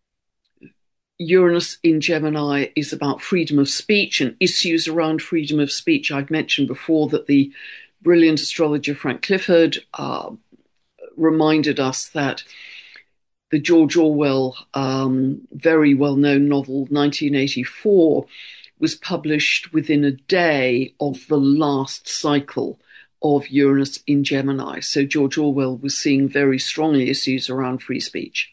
Uranus in Gemini is about freedom of speech and issues around freedom of speech. I've mentioned before that the brilliant astrologer Frank Clifford uh, reminded us that the George Orwell um, very well-known novel nineteen eighty-four was published within a day of the last cycle of Uranus in Gemini. So George Orwell was seeing very strongly issues around free speech.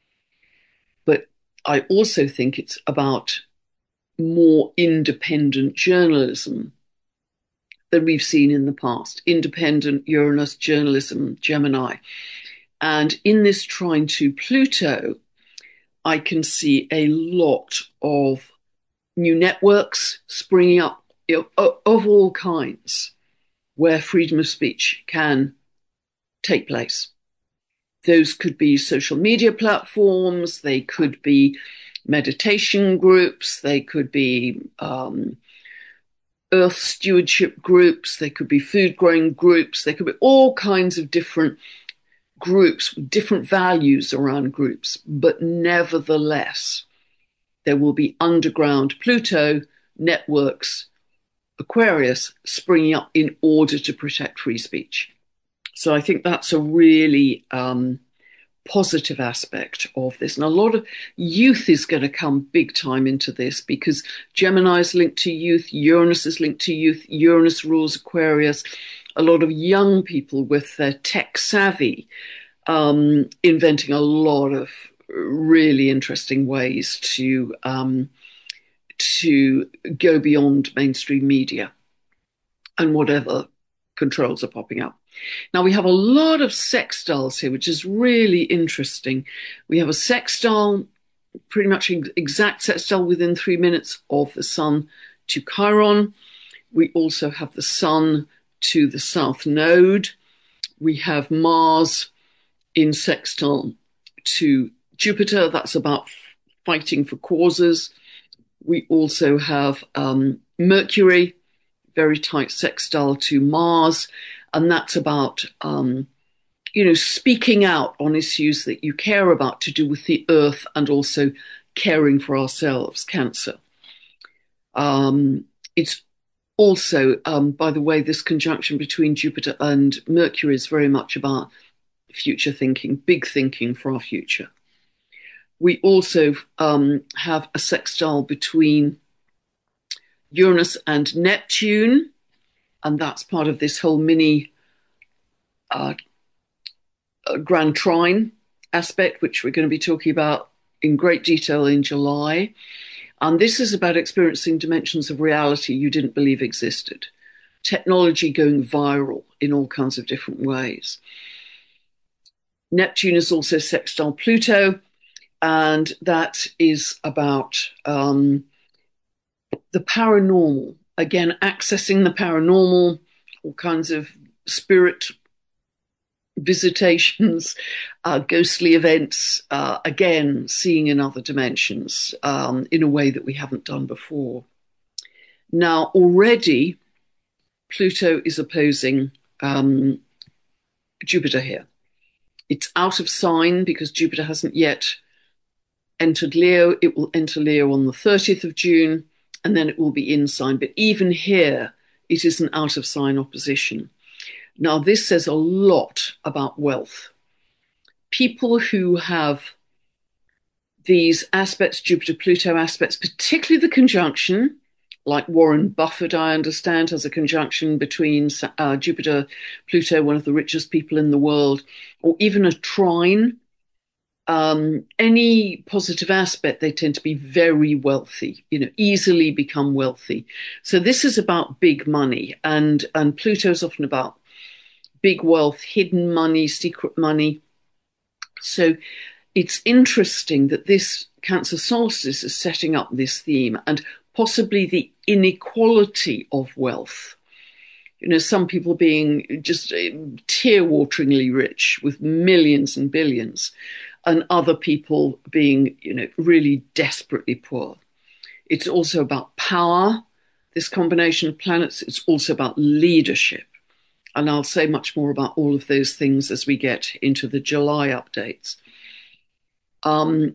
But I also think it's about more independent journalism than we've seen in the past. Independent Uranus journalism, Gemini. And in this trine to Pluto, I can see a lot of new networks springing up, you know, of all kinds, where freedom of speech can take place. Those could be social media platforms, they could be meditation groups, they could be um, earth stewardship groups, they could be food growing groups, they could be all kinds of different groups with different values around groups. But nevertheless, there will be underground Pluto networks, Aquarius, springing up in order to protect free speech. So I think that's a really um, positive aspect of this. And a lot of youth is going to come big time into this because Gemini is linked to youth, Uranus is linked to youth, Uranus rules Aquarius. A lot of young people with their tech savvy um, inventing a lot of really interesting ways to um, to go beyond mainstream media and whatever controls are popping up. Now, we have a lot of sextiles here, which is really interesting. We have a sextile, pretty much exact sextile within three minutes of the Sun to Chiron. We also have the Sun to the South Node. We have Mars in sextile to Jupiter. That's about fighting for causes. We also have um, Mercury, very tight sextile to Mars. And that's about, um, you know, speaking out on issues that you care about to do with the earth and also caring for ourselves, Cancer. Um, it's also, um, by the way, this conjunction between Jupiter and Mercury is very much about future thinking, big thinking for our future. we also um, have a sextile between Uranus and Neptune, and that's part of this whole mini uh, uh, grand trine aspect, which we're going to be talking about in great detail in July. And this is about experiencing dimensions of reality you didn't believe existed. Technology going viral in all kinds of different ways. Neptune is also sextile Pluto, and that is about um, the paranormal. Again, accessing the paranormal, all kinds of spirit visitations, uh, ghostly events, uh, again, seeing in other dimensions um, in a way that we haven't done before. Now, already, Pluto is opposing um, Jupiter here. It's out of sign because Jupiter hasn't yet entered Leo. It will enter Leo on the thirtieth of June, and then it will be in sign. But even here, it is an out of sign opposition. Now, this says a lot about wealth. People who have these aspects, Jupiter-Pluto aspects, particularly the conjunction, like Warren Buffett, I understand, has a conjunction between uh, Jupiter, Pluto, one of the richest people in the world, or even a trine. Um, any positive aspect, they tend to be very wealthy, you know, easily become wealthy. So this is about big money, and, and Pluto is often about big wealth, hidden money, secret money. So it's interesting that this Cancer solstice is setting up this theme, and possibly the inequality of wealth. You know, some people being just tear-wateringly rich with millions and billions, and other people being, you know, really desperately poor. It's also about power, this combination of planets. It's also about leadership. And I'll say much more about all of those things as we get into the July updates. Um,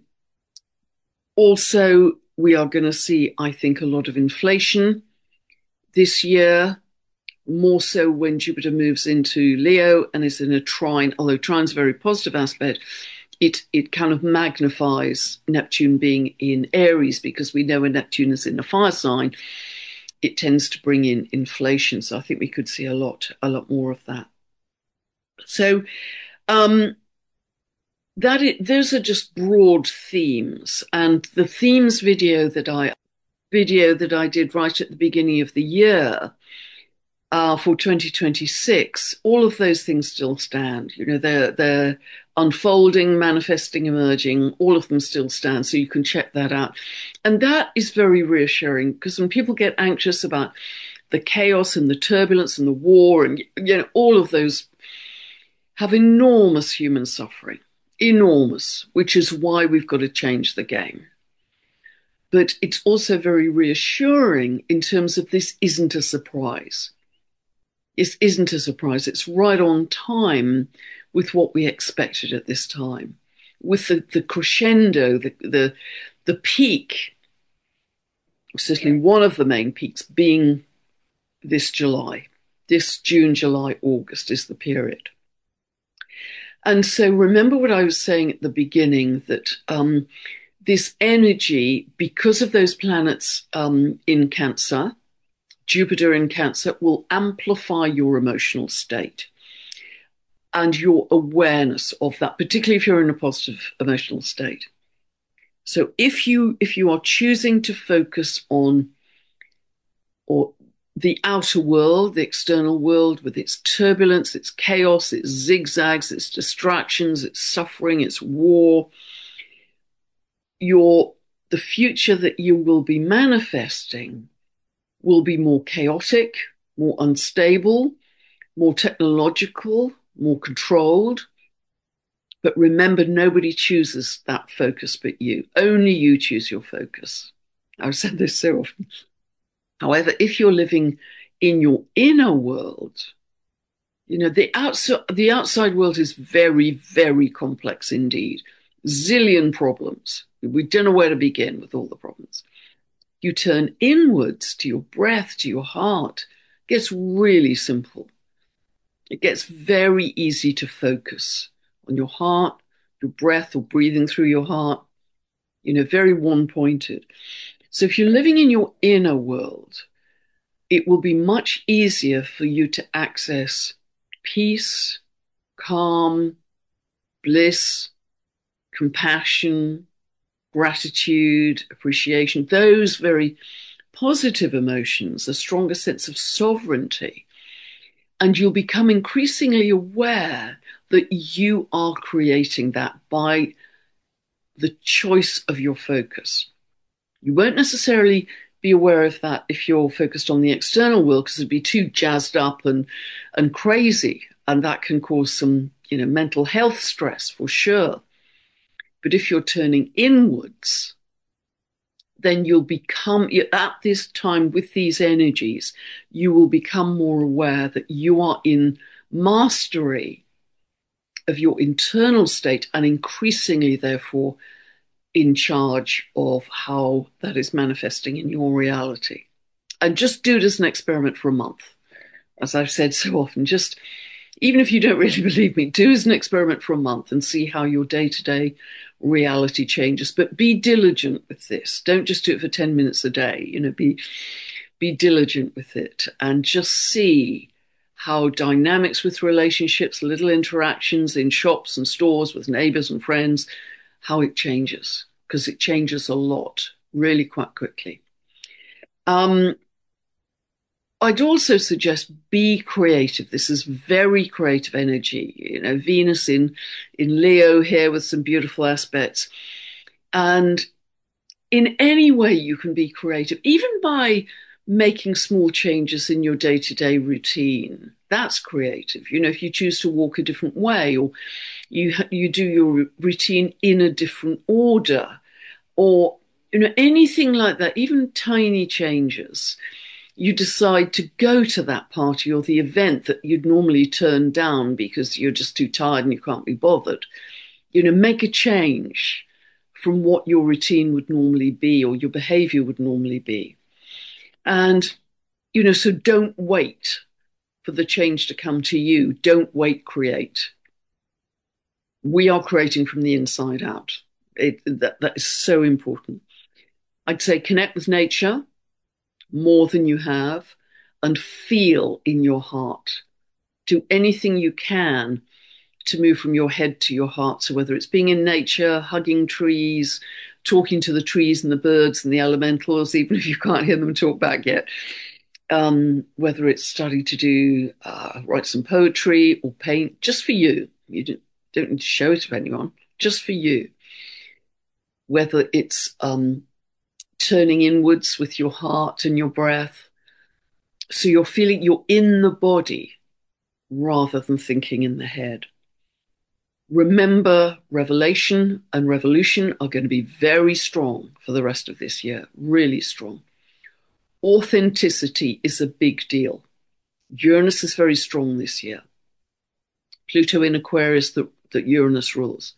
also, we are going to see, I think, a lot of inflation this year, more so when Jupiter moves into Leo and is in a trine, although trine's a very positive aspect. It, it kind of magnifies Neptune being in Aries, because we know when Neptune is in a fire sign, it tends to bring in inflation. So I think we could see a lot, a lot more of that. So um, that it, those are just broad themes. And the themes video that I video that I did right at the beginning of the year uh, for twenty twenty-six, all of those things still stand. You know, they're they're unfolding, manifesting, emerging. All of them still stand. So you can check that out. And that is very reassuring, because when people get anxious about the chaos and the turbulence and the war and, you know, all of those have enormous human suffering, enormous, which is why we've got to change the game. But it's also very reassuring in terms of this isn't a surprise. It isn't a surprise. It's right on time with what we expected at this time, with the, the crescendo, the, the, the peak, certainly one of the main peaks being this July. This June, July, August is the period. And so remember what I was saying at the beginning, that um, this energy, because of those planets um, in Cancer, Jupiter in Cancer, will amplify your emotional state and your awareness of that, particularly if you're in a positive emotional state. So if you if you are choosing to focus on or the outer world, the external world, with its turbulence, its chaos, its zigzags, its distractions, its suffering, its war, your the future that you will be manifesting will be more chaotic, more unstable, more technological, more controlled. But remember, nobody chooses that focus but you. Only you choose your focus. I've said this so often. However, if you're living in your inner world, you know, the outside, the outside world is very, very complex indeed. Zillion problems. We don't know where to begin with all the problems. You turn inwards to your breath, to your heart. It gets really simple. It gets very easy to focus on your heart, your breath, or breathing through your heart, you know, very one-pointed. So if you're living in your inner world, it will be much easier for you to access peace, calm, bliss, compassion, gratitude, appreciation, those very positive emotions, a stronger sense of sovereignty. And you'll become increasingly aware that you are creating that by the choice of your focus. You won't necessarily be aware of that if you're focused on the external world, because it'd be too jazzed up and, and crazy. And that can cause some, you know, mental health stress for sure. But if you're turning inwards, then you'll become, at this time with these energies, you will become more aware that you are in mastery of your internal state and increasingly, therefore, in charge of how that is manifesting in your reality. And just do it as an experiment for a month. As I've said so often, just, even if you don't really believe me, do as an experiment for a month and see how your day-to-day reality changes. But be diligent with this. Don't just do it for ten minutes a day. You know, be, be diligent with it and just see how dynamics with relationships, little interactions in shops and stores with neighbors and friends, how it changes, because it changes a lot, really quite quickly. Um, I'd also suggest be creative. This is very creative energy. You know, Venus in, in Leo here with some beautiful aspects. And in any way you can be creative, even by making small changes in your day-to-day routine. That's creative. You know, if you choose to walk a different way, or you you do your routine in a different order, or, you know, anything like that, even tiny changes. You decide to go to that party or the event that you'd normally turn down because you're just too tired and you can't be bothered. You know, make a change from what your routine would normally be or your behavior would normally be. And, you know, so don't wait for the change to come to you. Don't wait, create. We are creating from the inside out. It, that, that is so important. I'd say connect with nature more than you have, and feel in your heart. Do anything you can to move from your head to your heart. So whether it's being in nature, hugging trees, talking to the trees and the birds and the elementals, even if you can't hear them talk back yet, um, whether it's starting to do, uh, write some poetry or paint, just for you. You don't, don't need to show it to anyone, just for you. Whether it's um, turning inwards with your heart and your breath. So you're feeling you're in the body rather than thinking in the head. Remember, revelation and revolution are going to be very strong for the rest of this year, really strong. Authenticity is a big deal. Uranus is very strong this year. Pluto in Aquarius that, that Uranus rules.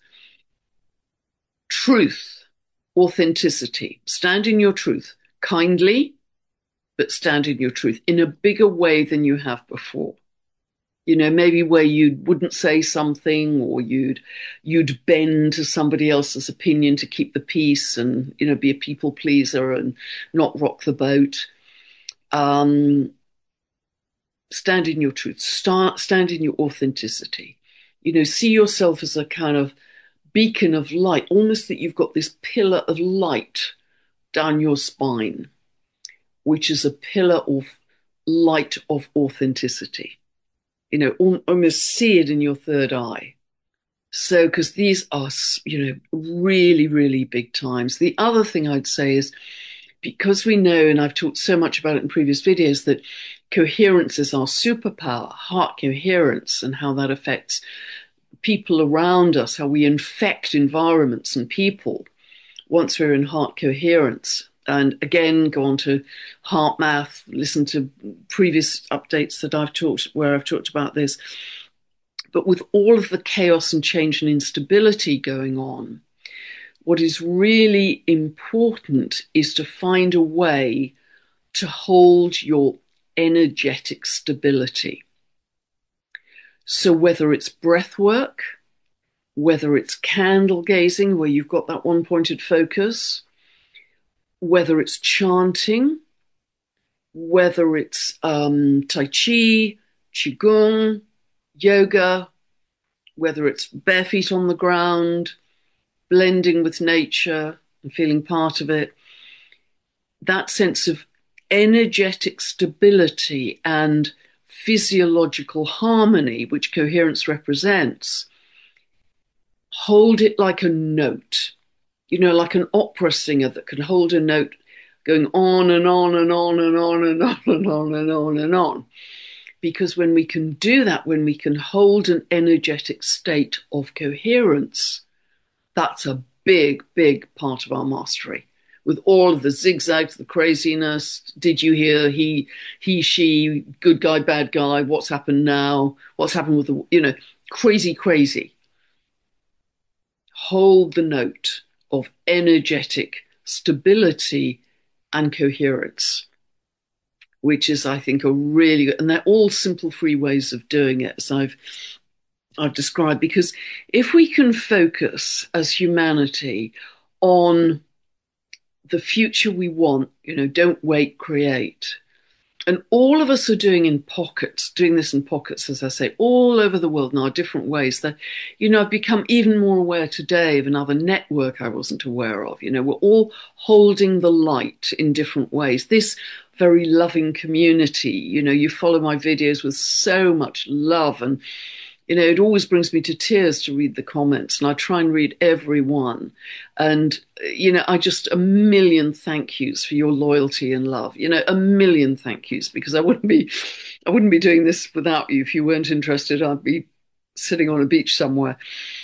Truth, authenticity, stand in your truth, kindly, but stand in your truth in a bigger way than you have before. You know, maybe where you wouldn't say something, or you'd you'd bend to somebody else's opinion to keep the peace and, you know, be a people pleaser and not rock the boat. Um, stand in your truth, start, stand in your authenticity. You know, see yourself as a kind of beacon of light, almost that you've got this pillar of light down your spine, which is a pillar of light of authenticity. You know, almost see it in your third eye. So, because these are, you know, really, really big times. The other thing I'd say is, because we know, and I've talked so much about it in previous videos, that coherence is our superpower, heart coherence, and how that affects people around us, how we infect environments and people once we're in heart coherence. And again, go on to Heart Math, listen to previous updates that I've talked, where I've talked about this. But with all of the chaos and change and instability going on, what is really important is to find a way to hold your energetic stability. So whether it's breath work, whether it's candle gazing, where you've got that one-pointed focus, whether it's chanting, whether it's um, Tai Chi, Qigong, yoga, whether it's bare feet on the ground, blending with nature and feeling part of it, that sense of energetic stability and physiological harmony, which coherence represents, hold it like a note, you know, like an opera singer that can hold a note going on and on and on and on and on and on and on and on. Because when we can do that, when we can hold an energetic state of coherence, that's a big, big part of our mastery. With all of the zigzags, the craziness, did you hear, he, he, she, good guy, bad guy, what's happened now, what's happened with the, you know, crazy, crazy. Hold the note of energetic stability and coherence, which is, I think, a really good, and they're all simple, free ways of doing it, as I've, I've described, because if we can focus as humanity on the future we want, you know, don't wait, create. And all of us are doing in pockets, doing this in pockets, as I say, all over the world in our different ways. That, you know, I've become even more aware today of another network I wasn't aware of. You know, we're all holding the light in different ways. This very loving community, you know, you follow my videos with so much love, and you know, it always brings me to tears to read the comments, and I try and read every one. And, you know, I just, a million thank yous for your loyalty and love, you know, a million thank yous, because I wouldn't be, I wouldn't be doing this without you. If you weren't interested, I'd be sitting on a beach somewhere.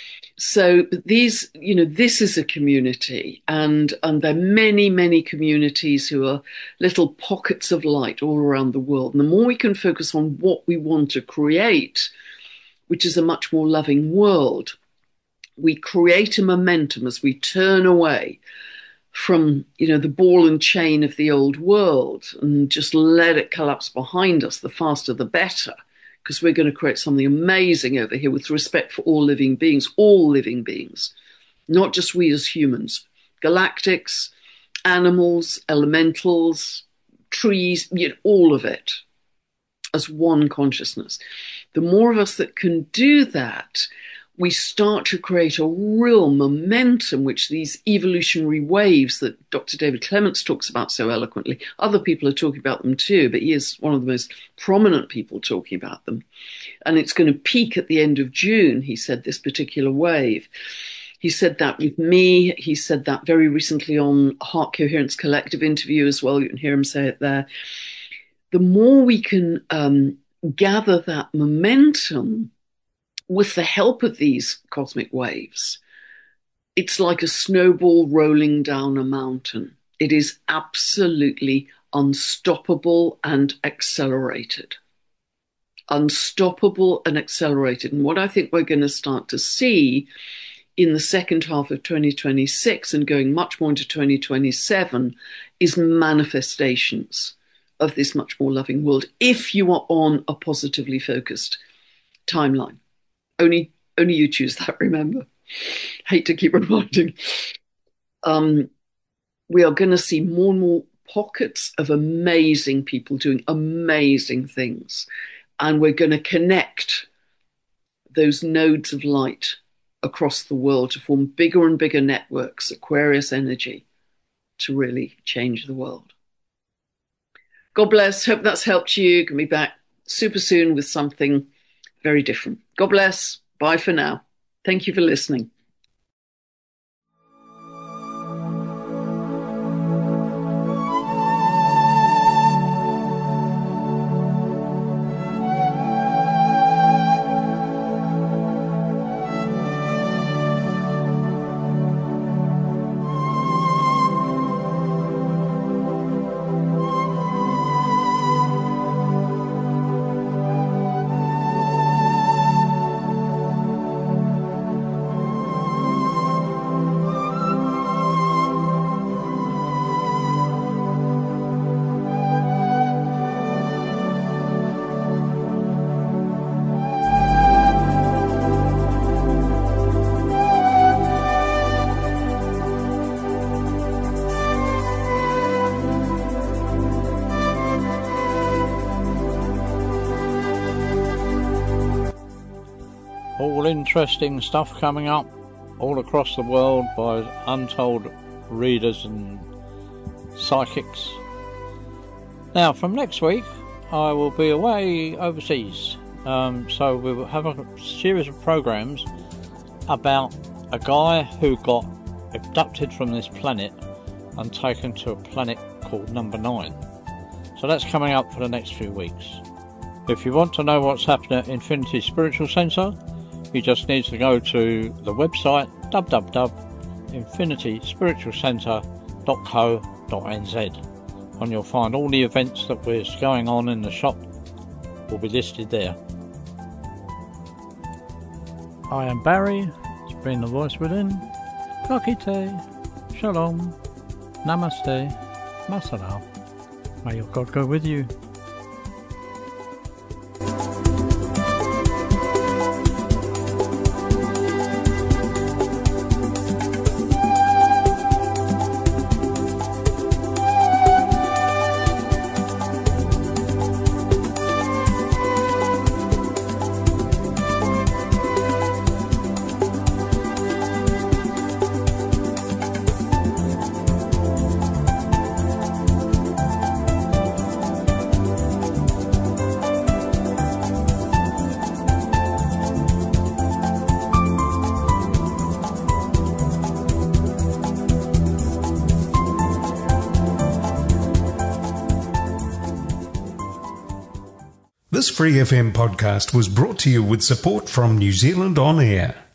So these, you know, this is a community, and, and there are many, many communities who are little pockets of light all around the world. And the more we can focus on what we want to create, which is a much more loving world, we create a momentum as we turn away from, you know, the ball and chain of the old world and just let it collapse behind us. The faster, the better, because we're going to create something amazing over here with respect for all living beings, all living beings, not just we as humans, galactics, animals, elementals, trees, you know, all of it as one consciousness. The more of us that can do that, we start to create a real momentum, which these evolutionary waves that Doctor David Clements talks about so eloquently, other people are talking about them too, but he is one of the most prominent people talking about them. And it's going to peak at the end of June, he said, this particular wave. He said that with me. He said that very recently on Heart Coherence Collective interview as well. You can hear him say it there. The more we can um, gather that momentum with the help of these cosmic waves, it's like a snowball rolling down a mountain. It is absolutely unstoppable and accelerated. Unstoppable and accelerated. And what I think we're going to start to see in the second half of twenty twenty-six and going much more into twenty twenty-seven is manifestations of this much more loving world, if you are on a positively focused timeline. Only, only you choose that, remember. Hate to keep reminding. Um, we are going to see more and more pockets of amazing people doing amazing things. And we're going to connect those nodes of light across the world to form bigger and bigger networks, Aquarius energy, to really change the world. God bless. Hope that's helped you. Can be back super soon with something very different. God bless. Bye for now. Thank you for listening. all interesting stuff coming up all across the world by untold readers and psychics. Now, from next week, I will be away overseas. Um, so we will have a series of programs about a guy who got abducted from this planet and taken to a planet called Number Nine. So that's coming up for the next few weeks. If you want to know what's happening at Infinity Spiritual Centre, you just need to go to the website w w w dot infinity spiritual centre dot co dot n z, and you'll find all the events that we're going on in the shop will be listed there. I am Barry, it's been the voice within. Kakite, Shalom, Namaste, Masalam. May your God go with you. This Free F M podcast was brought to you with support from New Zealand On Air.